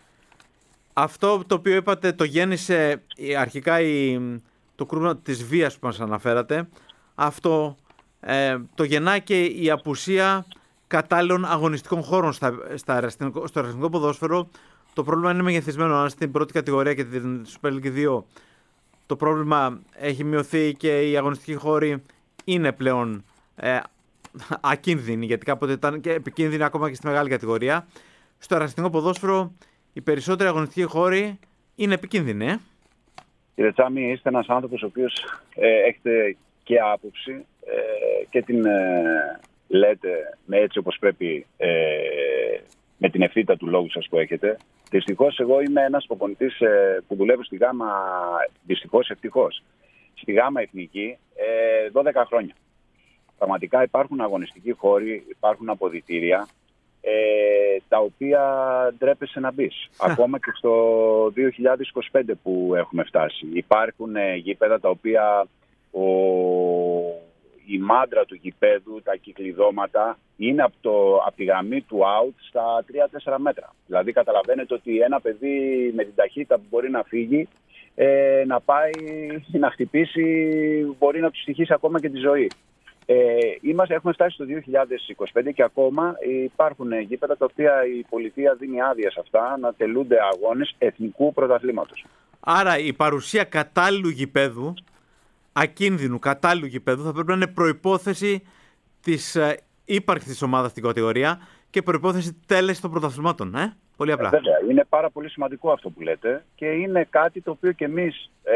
Αυτό το οποίο είπατε το γέννησε αρχικά η, το κρούσμα της βίας που μας αναφέρατε. Αυτό ε, το γεννά και η απουσία κατάλληλων αγωνιστικών χώρων στα, στα, στο αεραστεχνικό ποδόσφαιρο. Το πρόβλημα είναι μεγεθυσμένο. Αν στην πρώτη κατηγορία και την Super League δύο το πρόβλημα έχει μειωθεί και οι αγωνιστικοί χώροι είναι πλέον ε, ακίνδυνη, γιατί κάποτε ήταν και επικίνδυνη ακόμα και στη μεγάλη κατηγορία. Στο ερασιτεχνικό ποδόσφαιρο οι περισσότεροι αγωνιστικοί χώροι είναι επικίνδυνοι. Ε? Κύριε Τσάμι, είστε ένας άνθρωπος ο οποίος ε, έχετε και άποψη ε, και την ε, λέτε με έτσι όπως πρέπει, ε, με την ευθύτητα του λόγου σας που έχετε. Δυστυχώς εγώ είμαι ένας προπονητής ε, που δουλεύω στη ΓΑΜΑ, δυστυχώς ευτυχώς, στη ΓΑΜΑ Εθνική ε, δώδεκα χρόνια. Πραγματικά υπάρχουν αγωνιστικοί χώροι, υπάρχουν αποδυτήρια, ε, τα οποία ντρέπεσαι να μπεις. Ακόμα και στο δύο χιλιάδες είκοσι πέντε που έχουμε φτάσει. Υπάρχουν ε, γήπεδα τα οποία ο, η μάντρα του γηπέδου, τα κυκλειδώματα, είναι από, το, από τη γραμμή του out στα τρία τέσσερα μέτρα. Δηλαδή καταλαβαίνετε ότι ένα παιδί με την ταχύτητα που μπορεί να φύγει, ε, να πάει να χτυπήσει, μπορεί να του στοιχήσει ακόμα και τη ζωή. Ε, είμαστε, έχουμε φτάσει στο δύο χιλιάδες είκοσι πέντε και ακόμα υπάρχουν γήπεδα τα οποία η πολιτεία δίνει άδεια σε αυτά να τελούνται αγώνες εθνικού πρωταθλήματος. Άρα η παρουσία κατάλληλου γηπέδου, ακίνδυνου κατάλληλου γηπέδου, θα πρέπει να είναι προϋπόθεση της ε, ύπαρξης της ομάδας στην κατηγορία και προϋπόθεση τέλεσης των πρωταθλημάτων. Ε? Πολύ απλά. Ε, βέβαια, είναι πάρα πολύ σημαντικό αυτό που λέτε και είναι κάτι το οποίο και εμείς ε,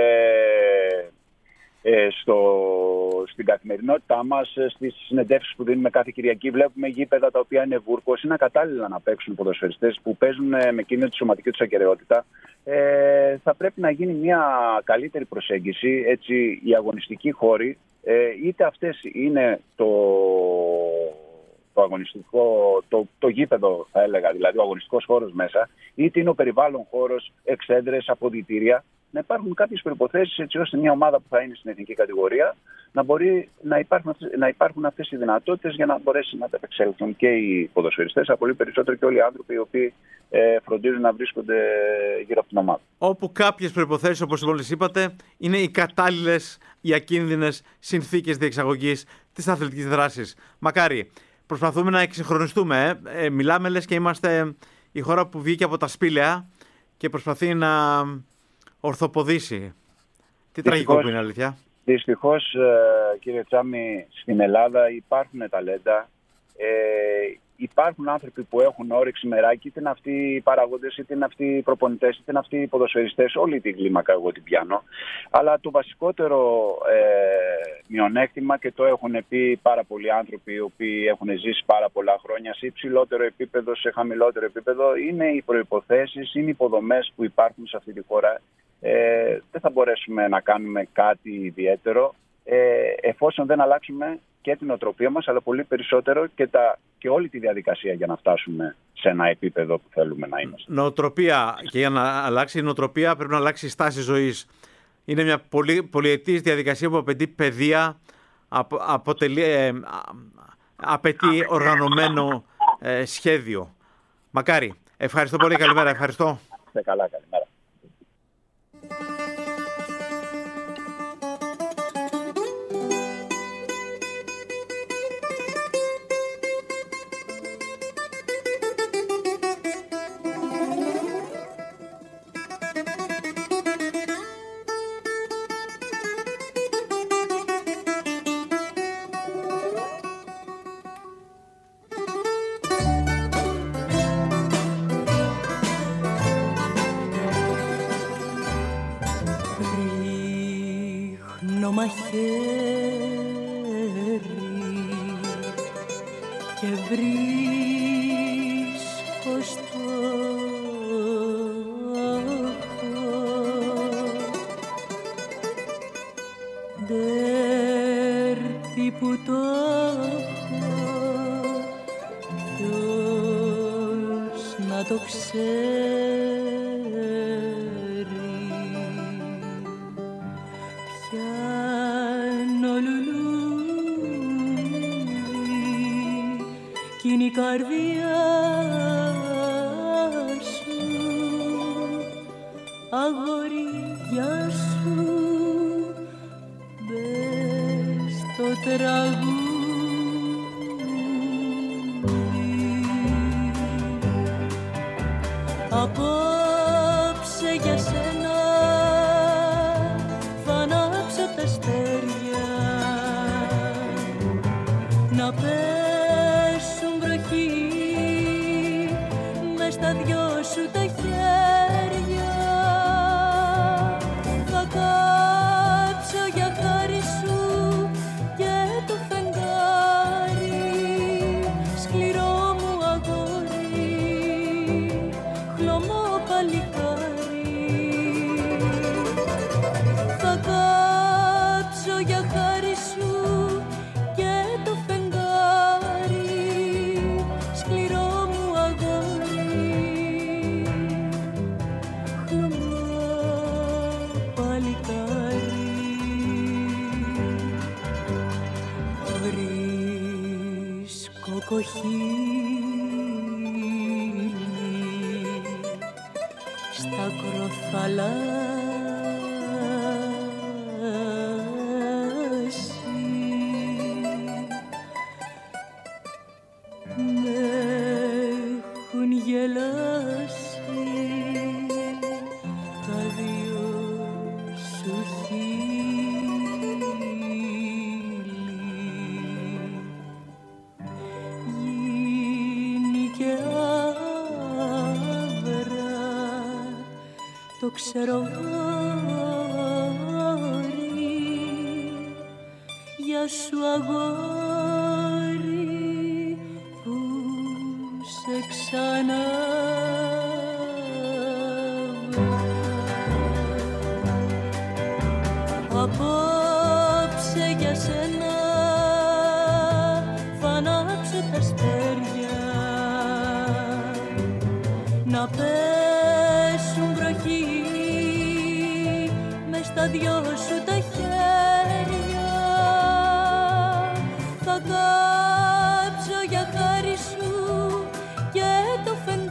ε, στο, στην καθημερινότητά μας, στις συνεντεύξεις που δίνουμε κάθε Κυριακή, βλέπουμε γήπεδα τα οποία είναι βούρκος, είναι ακατάλληλα να παίξουν ποδοσφαιριστές που παίζουν με εκείνη τη σωματική τους ακεραιότητα. Ε, θα πρέπει να γίνει μια καλύτερη προσέγγιση, έτσι οι αγωνιστικοί χώροι, ε, είτε αυτές είναι το, το αγωνιστικό, το, το γήπεδο θα έλεγα, δηλαδή ο αγωνιστικός χώρος μέσα, είτε είναι ο περιβάλλον χώρος, εξέδρες, αποδυτήρια, να υπάρχουν κάποιες προϋποθέσεις έτσι ώστε μια ομάδα που θα είναι στην εθνική κατηγορία να μπορεί να υπάρχουν, να υπάρχουν αυτές οι δυνατότητες για να μπορέσει να επεξέλθουν και οι ποδοσφαιριστές, αλλά πολύ περισσότερο και όλοι οι άνθρωποι οι οποίοι ε, φροντίζουν να βρίσκονται γύρω από την ομάδα. Όπου κάποιες προϋποθέσεις, όπως μόλις είπατε, είναι οι κατάλληλες, οι ακίνδυνες συνθήκες διεξαγωγής της αθλητικής δράσης. Μακάρι. Προσπαθούμε να εξυγχρονιστούμε. Ε. Ε, μιλάμε λες και είμαστε η χώρα που βγήκε από τα σπήλαια και προσπαθεί να ορθοποδήσει. Τι τραγικό που είναι, αλήθεια. Δυστυχώς, κύριε Τσάμι, στην Ελλάδα υπάρχουν ταλέντα. Ε, υπάρχουν άνθρωποι που έχουν όρεξη μεράκι, είτε είναι αυτοί οι παραγόντες, είτε είναι αυτοί οι προπονητές, είτε είναι αυτοί οι ποδοσφαιριστές. Όλη την κλίμακα εγώ την πιάνω. Αλλά το βασικότερο ε, μειονέκτημα, και το έχουν πει πάρα πολλοί άνθρωποι οι οποίοι έχουν ζήσει πάρα πολλά χρόνια σε υψηλότερο επίπεδο, σε χαμηλότερο επίπεδο, είναι οι προϋποθέσεις, είναι οι υποδομές που υπάρχουν σε αυτή τη χώρα. Ε, δεν θα μπορέσουμε να κάνουμε κάτι ιδιαίτερο ε, εφόσον δεν αλλάξουμε και την οτροπία μας, αλλά πολύ περισσότερο και, τα, και όλη τη διαδικασία για να φτάσουμε σε ένα επίπεδο που θέλουμε να είμαστε. Νοοτροπία. Και για να αλλάξει η νοοτροπία πρέπει να αλλάξει η στάση ζωής. Είναι μια πολυ, πολυετής διαδικασία που απαιτεί παιδεία, απο, αποτελεί, ε, απαιτεί οργανωμένο ε, σχέδιο. Μακάρι. Ευχαριστώ πολύ. Καλημέρα. Ευχαριστώ. Σε καλά. Καλημέρα. Και βρίσκω στόχο ντέρτη που το έχω, ποιος να το ξέρει, πιάνω λουλούδι κι είναι η καρδιά σου, αγόρι, γεια σου, μπες στο τραγούδι. Απόψε για σένα θα ανάψω τα αστέρια κοχύλι στα κροθαλάσσι με έχουν γελάσει τα δυο σου χείλη. Γίνει και άβρα το ξέρω αγόρι, για σου αγόρι που σε ξανά. Απόψε για σένα θα ανάψω τα αστέρια να πέσουν βροχή μες στα δυο σου τα χέρια. Θα κάψω για χάρη σου και το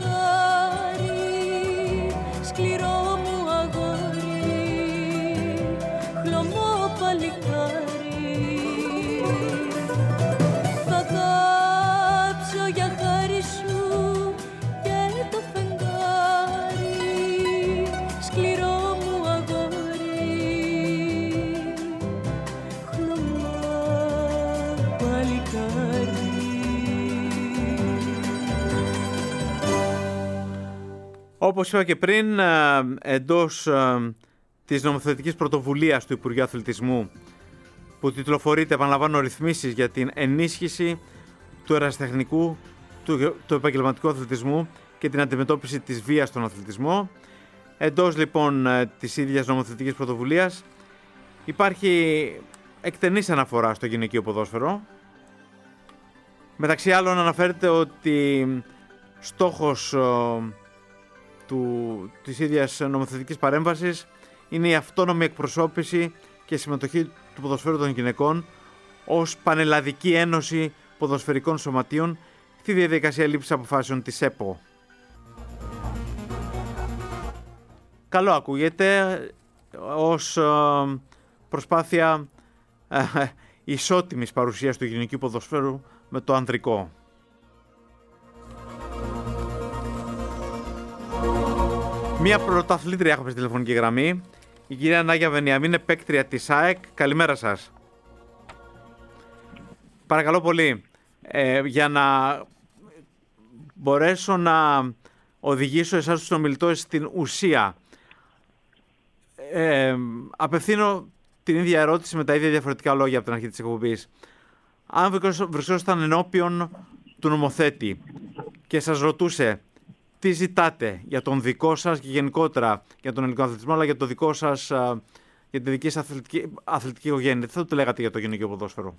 φεγγάρι, σκληρό μου αγόρι, χλωμό παλικάρι. Θα κάψω για χάρη σου και το φεγγάρι, σκληρό μου αγόρι, χλωμό παλικάρι. Όπως είπα και πριν, εντός της νομοθετικής πρωτοβουλίας του Υπουργείου Αθλητισμού, που τιτλοφορείται, επαναλαμβάνω, ρυθμίσεις για την ενίσχυση του ερασιτεχνικού, του, του επαγγελματικού αθλητισμού και την αντιμετώπιση της βίας στον αθλητισμό. Εντός λοιπόν της ίδιας νομοθετικής πρωτοβουλίας υπάρχει εκτενής αναφορά στο γυναικείο ποδόσφαιρο. Μεταξύ άλλων αναφέρεται ότι στόχος του, της ίδιας νομοθετικής παρέμβασης είναι η αυτόνομη εκπροσώπηση και συμμετοχή του ποδοσφαίρου των γυναικών ως πανελλαδική ένωση ποδοσφαιρικών σωματείων στη διαδικασία λήψης αποφάσεων της ΕΠΟ. Καλό ακούγεται ως προσπάθεια ισότιμης παρουσίας του γυναικείου ποδοσφαίρου με το ανδρικό. Μία πρωταθλήτρια έχουμε στη τηλεφωνική γραμμή. Η κυρία Νάγια Βενιαμίν είναι παίκτρια της ΑΕΚ. Καλημέρα σας. Παρακαλώ πολύ, ε, για να μπορέσω να οδηγήσω εσάς τους συνομιλητές στην ουσία. Ε, απευθύνω την ίδια ερώτηση με τα ίδια διαφορετικά λόγια από την αρχή της εκπομπής. Αν βρισκόσασταν ενώπιον του νομοθέτη και σας ρωτούσε τι ζητάτε για τον δικό σας και γενικότερα για τον ελληνικό αθλητισμό, αλλά για το δικό σας, για τη δική σας αθλητική, αθλητική οικογένεια, τι θα το λέγατε για το γυναικείο ποδόσφαιρο?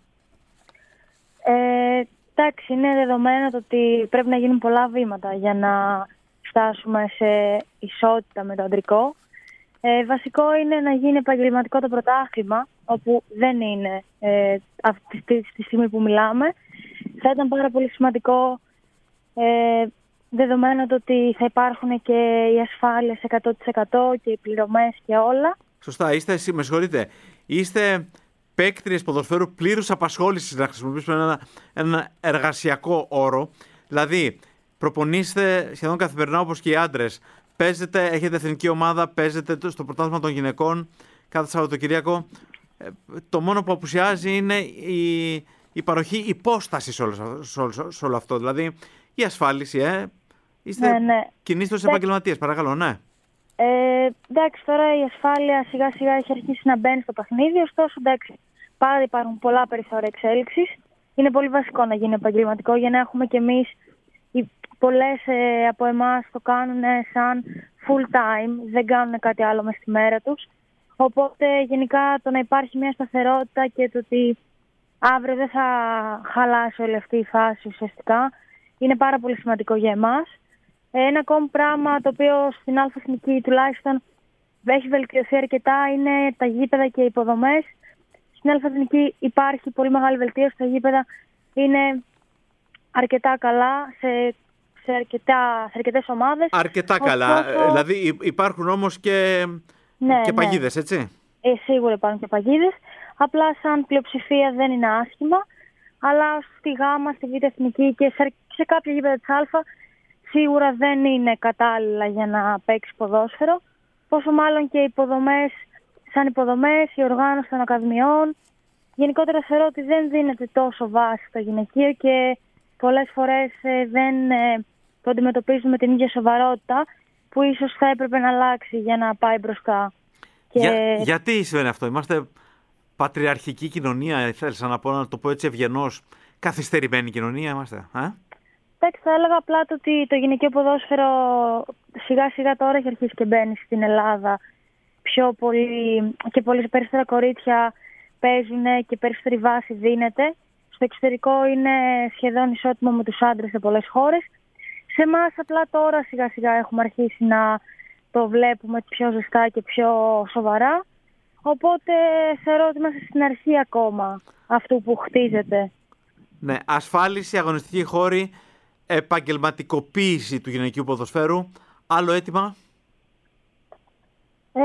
Ε, εντάξει, είναι δεδομένο το ότι πρέπει να γίνουν πολλά βήματα για να φτάσουμε σε ισότητα με το αντρικό. Ε, βασικό είναι να γίνει επαγγελματικό το πρωτάθλημα, όπου δεν είναι ε, αυτή τη στιγμή που μιλάμε. Θα ήταν πάρα πολύ σημαντικό, ε, δεδομένου το ότι θα υπάρχουν και οι ασφάλειες εκατό τοις εκατό και οι πληρωμές και όλα. Σωστά, είστε, με συγχωρείτε, είστε παίκτριες ποδοσφαίρου πλήρους απασχόλησης, να χρησιμοποιήσουμε ένα, ένα εργασιακό όρο. Δηλαδή, προπονείστε σχεδόν καθημερινά όπως και οι άντρες. Παίζετε, έχετε εθνική ομάδα, παίζετε στο πρωτάθλημα των γυναικών κάθε Σαββατοκυριακό. Το μόνο που απουσιάζει είναι η, η παροχή υπόσταση σε όλο, σε, όλο, σε όλο αυτό. Δηλαδή, η ασφάλιση, ε. Είστε ναι, ναι. κινήστε ως επαγγελματίες, παρακαλώ, ναι. Ε, εντάξει, τώρα η ασφάλεια σιγά σιγά έχει αρχίσει να μπαίνει στο παιχνίδι, ωστόσο εντάξει, πάντα υπάρχουν πολλά περιθώρια εξέλιξης. Είναι πολύ βασικό να γίνει επαγγελματικό για να έχουμε κι εμείς, πολλές ε, από εμάς το κάνουν σαν full time, δεν κάνουν κάτι άλλο μες στη μέρα τους. Οπότε γενικά το να υπάρχει μια σταθερότητα και το ότι αύριο δεν θα χαλάσει όλη αυτή η φάση ουσιαστικά είναι πάρα πολύ σημαντικό για εμάς. Ένα ακόμη πράγμα το οποίο στην Αλφα-Εθνική τουλάχιστον έχει βελτιωθεί αρκετά είναι τα γήπεδα και οι υποδομές. Στην Αλφα-Εθνική υπάρχει πολύ μεγάλη βελτίωση. Τα γήπεδα είναι αρκετά καλά σε, σε, αρκετά, σε αρκετές ομάδες. Αρκετά Ωστόσο, καλά. Δηλαδή υπάρχουν όμως και, ναι, και ναι. παγίδες, έτσι. Ε, σίγουρα υπάρχουν και παγίδες. Απλά σαν πλειοψηφία δεν είναι άσχημα. Αλλά στη Γάμα, στη Β' Εθνική και σε, σε κάποια γήπεδα της Α σίγουρα δεν είναι κατάλληλα για να παίξει ποδόσφαιρο. Πόσο μάλλον και οι υποδομές, σαν υποδομές, η οργάνωση των ακαδημιών. Γενικότερα θεωρώ ότι δεν δίνεται τόσο βάση στο γυναικείο και πολλές φορές ε, δεν ε, το αντιμετωπίζουμε με την ίδια σοβαρότητα που ίσως θα έπρεπε να αλλάξει για να πάει μπροστά. Και... Για, γιατί συμβαίνει αυτό? Είμαστε πατριαρχική κοινωνία, θέλησα να πω, να το πω έτσι ευγενώς, καθυστερημένη κοινωνία είμαστε. Ε? Εντάξει, θα έλεγα απλά το ότι το γυναικείο ποδόσφαιρο σιγά σιγά τώρα έχει αρχίσει και μπαίνει στην Ελλάδα πιο πολύ και πολύ περισσότερα κορίτσια παίζουν και περισσότερη βάση δίνεται. Στο εξωτερικό είναι σχεδόν ισότιμο με τους άντρες σε πολλές χώρες. Σε εμάς απλά τώρα σιγά σιγά έχουμε αρχίσει να το βλέπουμε πιο ζεστά και πιο σοβαρά. Οπότε θεωρώ ότι είμαστε στην αρχή ακόμα αυτού που χτίζεται. Ναι, ασφάλιση, αγωνιστική χώρη, επαγγελματικοποίηση του γυναικείου ποδοσφαίρου. Άλλο αίτημα? Ε,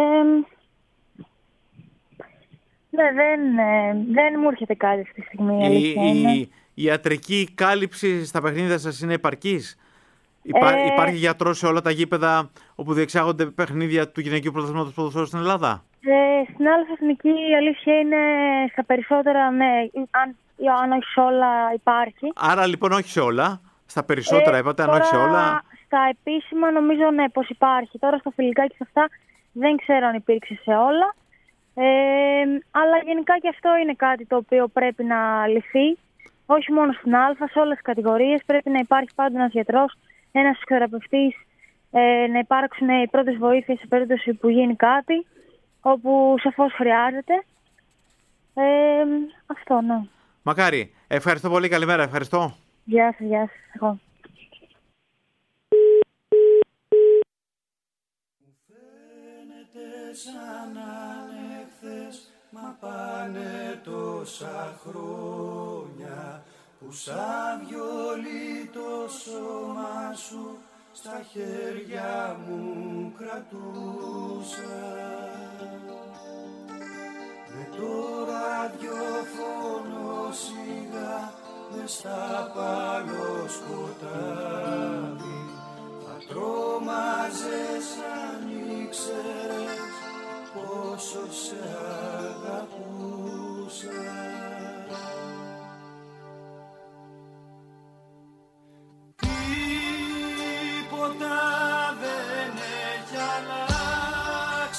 ναι, δεν, δεν μου έρχεται κάτι αυτή τη στιγμή. Η, η, η ιατρική κάλυψη στα παιχνίδια σας είναι επαρκής? Υπά, ε, υπάρχει γιατρός σε όλα τα γήπεδα όπου διεξάγονται παιχνίδια του γυναικείου πρωταθλήματος ποδοσφαίρου στην Ελλάδα? Ε, στην άλλη εθνική η αλήθεια είναι στα περισσότερα, ναι, αν, αν όχι σε όλα υπάρχει. Άρα λοιπόν όχι σε όλα, στα περισσότερα ε, είπατε, αν όχι σε όλα. Στα επίσημα νομίζω ναι πως υπάρχει. Τώρα στα φιλικά και σε αυτά δεν ξέρω αν υπήρξε σε όλα. Ε, αλλά γενικά και αυτό είναι κάτι το οποίο πρέπει να λυθεί. Όχι μόνο στην Α, σε όλες τις κατηγορίες πρέπει να υπάρχει πάντα ένας γιατρός, ένας φυσιοθεραπευτής, ε, να υπάρξουν οι πρώτες βοήθειες σε περίπτωση που γίνει κάτι, όπου σαφώς χρειάζεται. Ε, αυτό, ναι. Μακάρι. Ευχαριστώ πολύ. Καλημέρα. Ευχαριστώ. Γεια σας, γεια σας. Εγώ. Μου φαίνεται σαν ανέχθες, μα πάνε τόσα χρόνια που σαν βιολί το σώμα σου στα χέρια μου κρατούσα. Με το ραδιοφωνό σιγά μες στα παλό σκοτάδι θα τρόμαζες αν ήξερες πόσο σε αγαπούσα. Τίποτα δεν έχει αλλάξει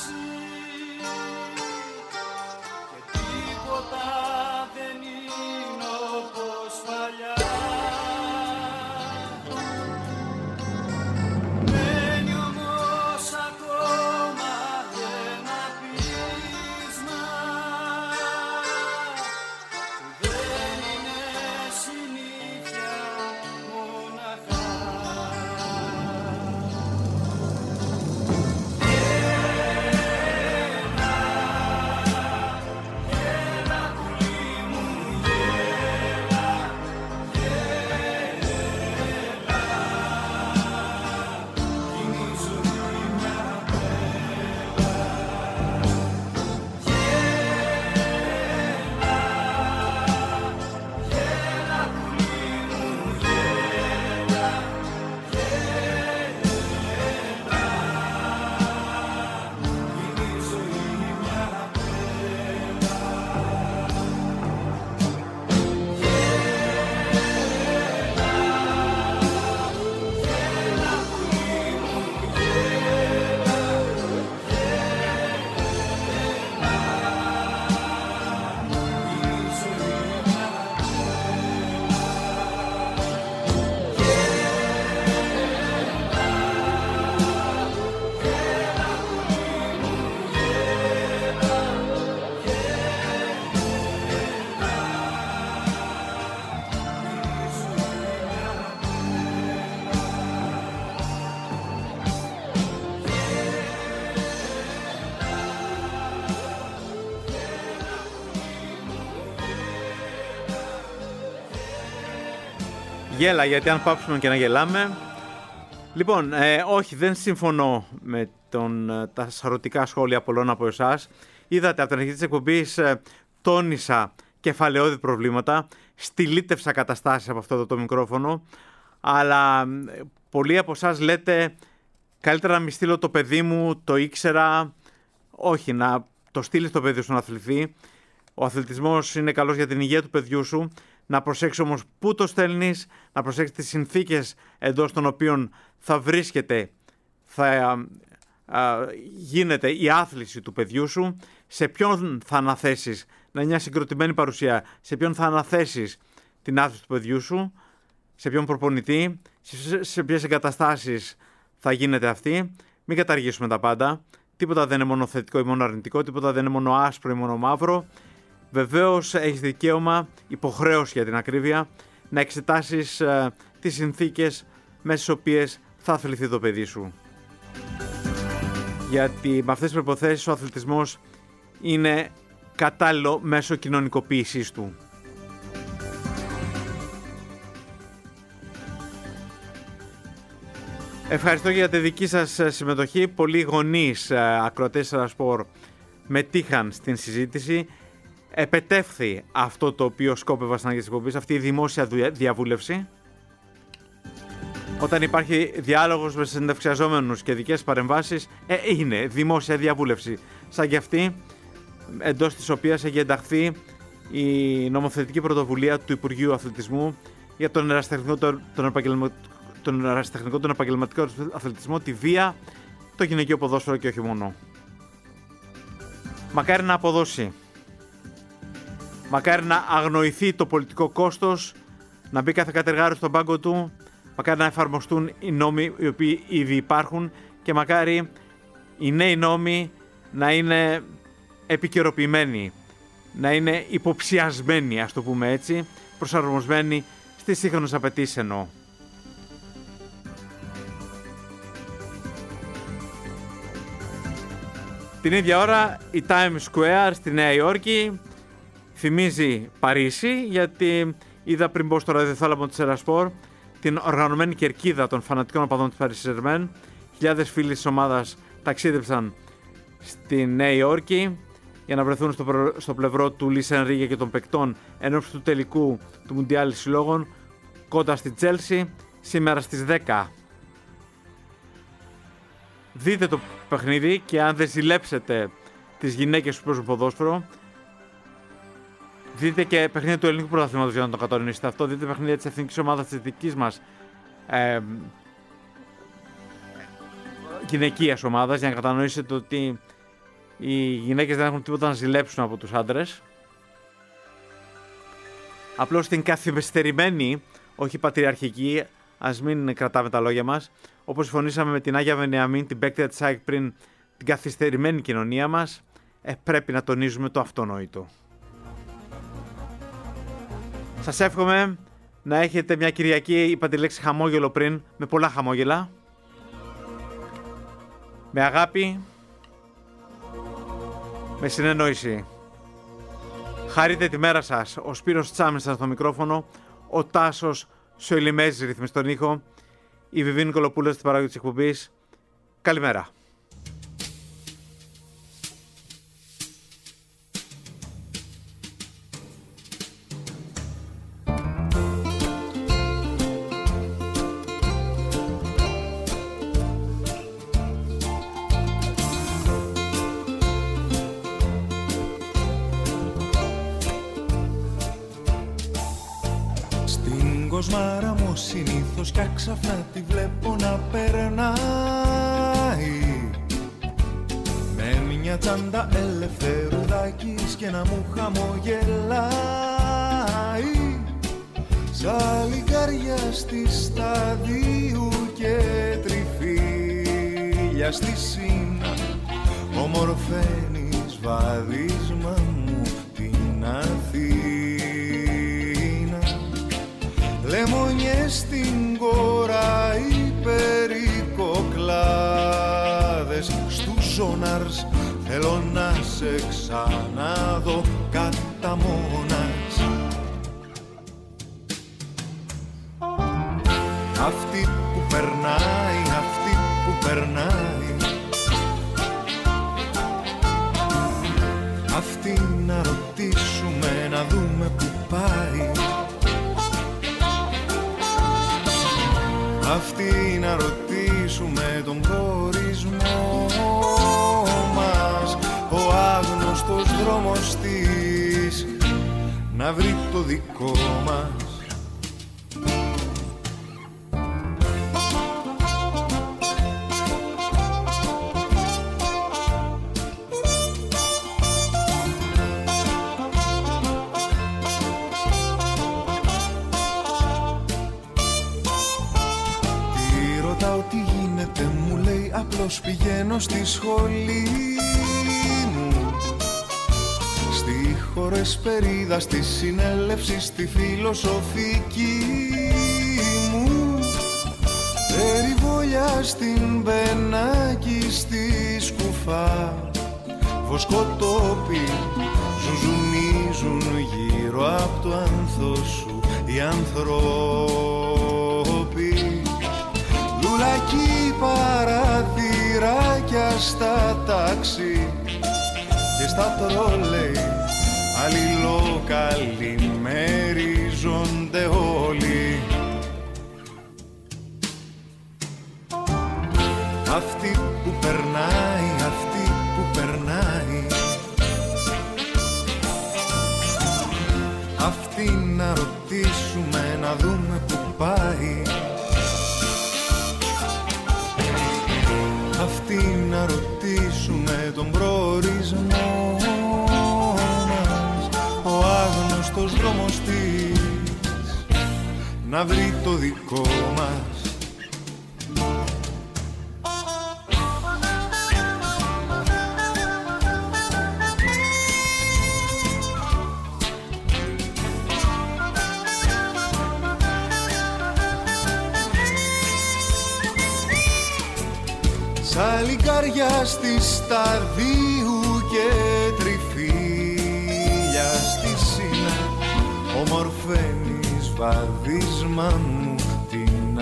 Γέλα, γιατί αν πάψουμε και να γελάμε. Λοιπόν, ε, όχι, δεν συμφωνώ με τον, τα σαρωτικά σχόλια πολλών από εσάς. Είδατε, από την αρχή της εκπομπής ε, τόνισα κεφαλαιώδη προβλήματα, στυλίτευσα καταστάσεις από αυτό το μικρόφωνο, αλλά ε, πολλοί από εσάς λέτε καλύτερα να μη στείλω το παιδί μου, το ήξερα. Όχι, να το στείλεις το παιδί σου να αθληθεί. Ο αθλητισμός είναι καλός για την υγεία του παιδιού σου. Να προσέξεις όμως πού το στέλνεις, να προσέξεις τις συνθήκες εντός των οποίων θα βρίσκεται, θα α, α, γίνεται η άθληση του παιδιού σου, σε ποιον θα αναθέσεις να είναι μια συγκροτημένη παρουσία, σε ποιον θα αναθέσεις την άθληση του παιδιού σου, σε ποιον προπονητή, σε, σε ποιες εγκαταστάσεις θα γίνεται αυτή. Μην καταργήσουμε τα πάντα. Τίποτα δεν είναι μόνο θετικό ή μόνο αρνητικό, τίποτα δεν είναι μόνο άσπρο ή μόνο μαύρο. Βεβαίως έχεις δικαίωμα, υποχρέωση για την ακρίβεια, να εξετάσεις ε, τις συνθήκες μέσα στις οποίες θα αθληθεί το παιδί σου. Γιατί με αυτές τις προϋποθέσεις ο αθλητισμός είναι κατάλληλο μέσω κοινωνικοποίησής του. Ευχαριστώ για τη δική σας συμμετοχή. Πολλοί γονείς ακροατές Ερασπορ μετήχαν στην συζήτηση. Επετεύχθη αυτό το οποίο σκόπευα στην αρχή της εκπομπής, αυτή η δημόσια διαβούλευση. Όταν υπάρχει διάλογος με συνεντευξιαζόμενους και δικές παρεμβάσεις, ε, είναι δημόσια διαβούλευση. Σαν και αυτή, εντός της οποίας έχει ενταχθεί η νομοθετική πρωτοβουλία του Υπουργείου Αθλητισμού για τον ερασιτεχνικό, τον, τον επαγγελματικό, τον ερασιτεχνικό, τον επαγγελματικό αθλητισμό, τη βία, το γυναικείο ποδόσφαιρο και όχι μόνο. Μακάρι να αποδώσει. Μακάρι να αγνοηθεί το πολιτικό κόστος, να μπει κάθε κατεργάριο στον πάγκο του, μακάρι να εφαρμοστούν οι νόμοι οι οποίοι ήδη υπάρχουν και μακάρι οι νέοι νόμοι να είναι επικαιροποιημένοι, να είναι υποψιασμένοι, ας το πούμε έτσι, προσαρμοσμένοι στις σύγχρονες απαιτήσεις εννοώ. Την ίδια ώρα η Times Square στη Νέα Υόρκη θυμίζει Παρίσι, γιατί είδα πριν μπω στο ραδιοθάλαμο της Ερασπορ την οργανωμένη κερκίδα των φανατικών οπαδών της Paris Saint-Germain. Χιλιάδες φίλοι της ομάδας ταξίδεψαν στη Νέα Υόρκη για να βρεθούν στο, προ... στο πλευρό του Λουίς Ενρίκε και των παικτών ενώπιση του τελικού του Μουντιάλ Συλλόγων κοντά στη Τσέλσι σήμερα στις δέκα. Δείτε το παιχνίδι και αν δεν ζηλέψετε τις γυναίκες που παίζουν ποδόσφαιρο, δείτε και παιχνίδια του ελληνικού πρωταθλήματος για να το κατανοήσετε αυτό. Δείτε παιχνίδια της εθνικής ομάδας της δικής μας ε, γυναικείας ομάδας για να κατανοήσετε ότι οι γυναίκες δεν έχουν τίποτα να ζηλέψουν από τους άντρες. Απλώς την καθυστερημένη, όχι πατριαρχική, ας μην κρατάμε τα λόγια μας, όπως συμφωνήσαμε με την Άγια Βενιαμίν, την παίκτρια της ΑΕΚ πριν, την καθυστερημένη κοινωνία μας, ε, πρέπει να τονίζουμε το αυτονόητο. Σας εύχομαι να έχετε μια Κυριακή, είπα τη λέξη χαμόγελο πριν, με πολλά χαμόγελα. Με αγάπη, με συνεννόηση. Χαρείτε τη μέρα σας. Ο Σπύρος Τσάμις ήταν στο μικρόφωνο, ο Τάσος Σοηλιμέζης ρυθμίζει τον ήχο, η Βιβί Νικολοπούλου στην παραγωγή της εκπομπής. Καλημέρα. Κοσμάρα μου συνήθως κι ξαφνά τη βλέπω να περνάει με μια τσάντα ελευθερουδάκης και να μου χαμογελάει σαν λιγκάρια στη σταδίου και τριφύλια στη Σίνα ομορφαίνεις βαδίσμα μου την Αθήνα. Λεμονιές στην κόρα, υπερικοκλάδες στους ζωνάρς. Θέλω να σε ξαναδώ κατά μόνας. αυτή να ρωτήσουμε, να δούμε που πάει. Αυτή να ρωτήσουμε τον προορισμό μας, ο άγνωστος δρόμος της να βρει το δικό μας. Πηγαίνω στη σχολή μου, στη χορεσπερίδα, στη συνέλευση, στη φιλοσοφική μου, περιβόλια στην Μπενάκη, στη Σκουφά, βοσκοτόπι ζουζουνίζουν γύρω από το άνθος σου οι ανθρώποι. Λουλακί παραθυράκια στα τάξη και στα τρόλεϊ αλληλοκαλημερίζονται όλοι. Αυτή που περνάει, αυτή που περνάει, αυτή να ρωτήσουμε, να δούμε που πάει. Αυτή να ρωτήσουμε τον προορισμό μας, ο άγνωστος δρόμος της να βρει το δικό μας. Σαν λικάρια στη σταδίου και τριφύλια στη Σίνα, ομορφαίνεις βαδίσμα μου την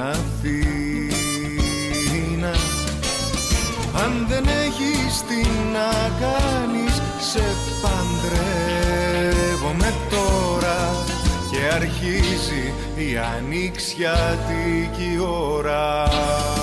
Αθήνα. Αν δεν έχεις τι να κάνεις, σε παντρεύομαι τώρα και αρχίζει η ανοιξιάτικη ώρα.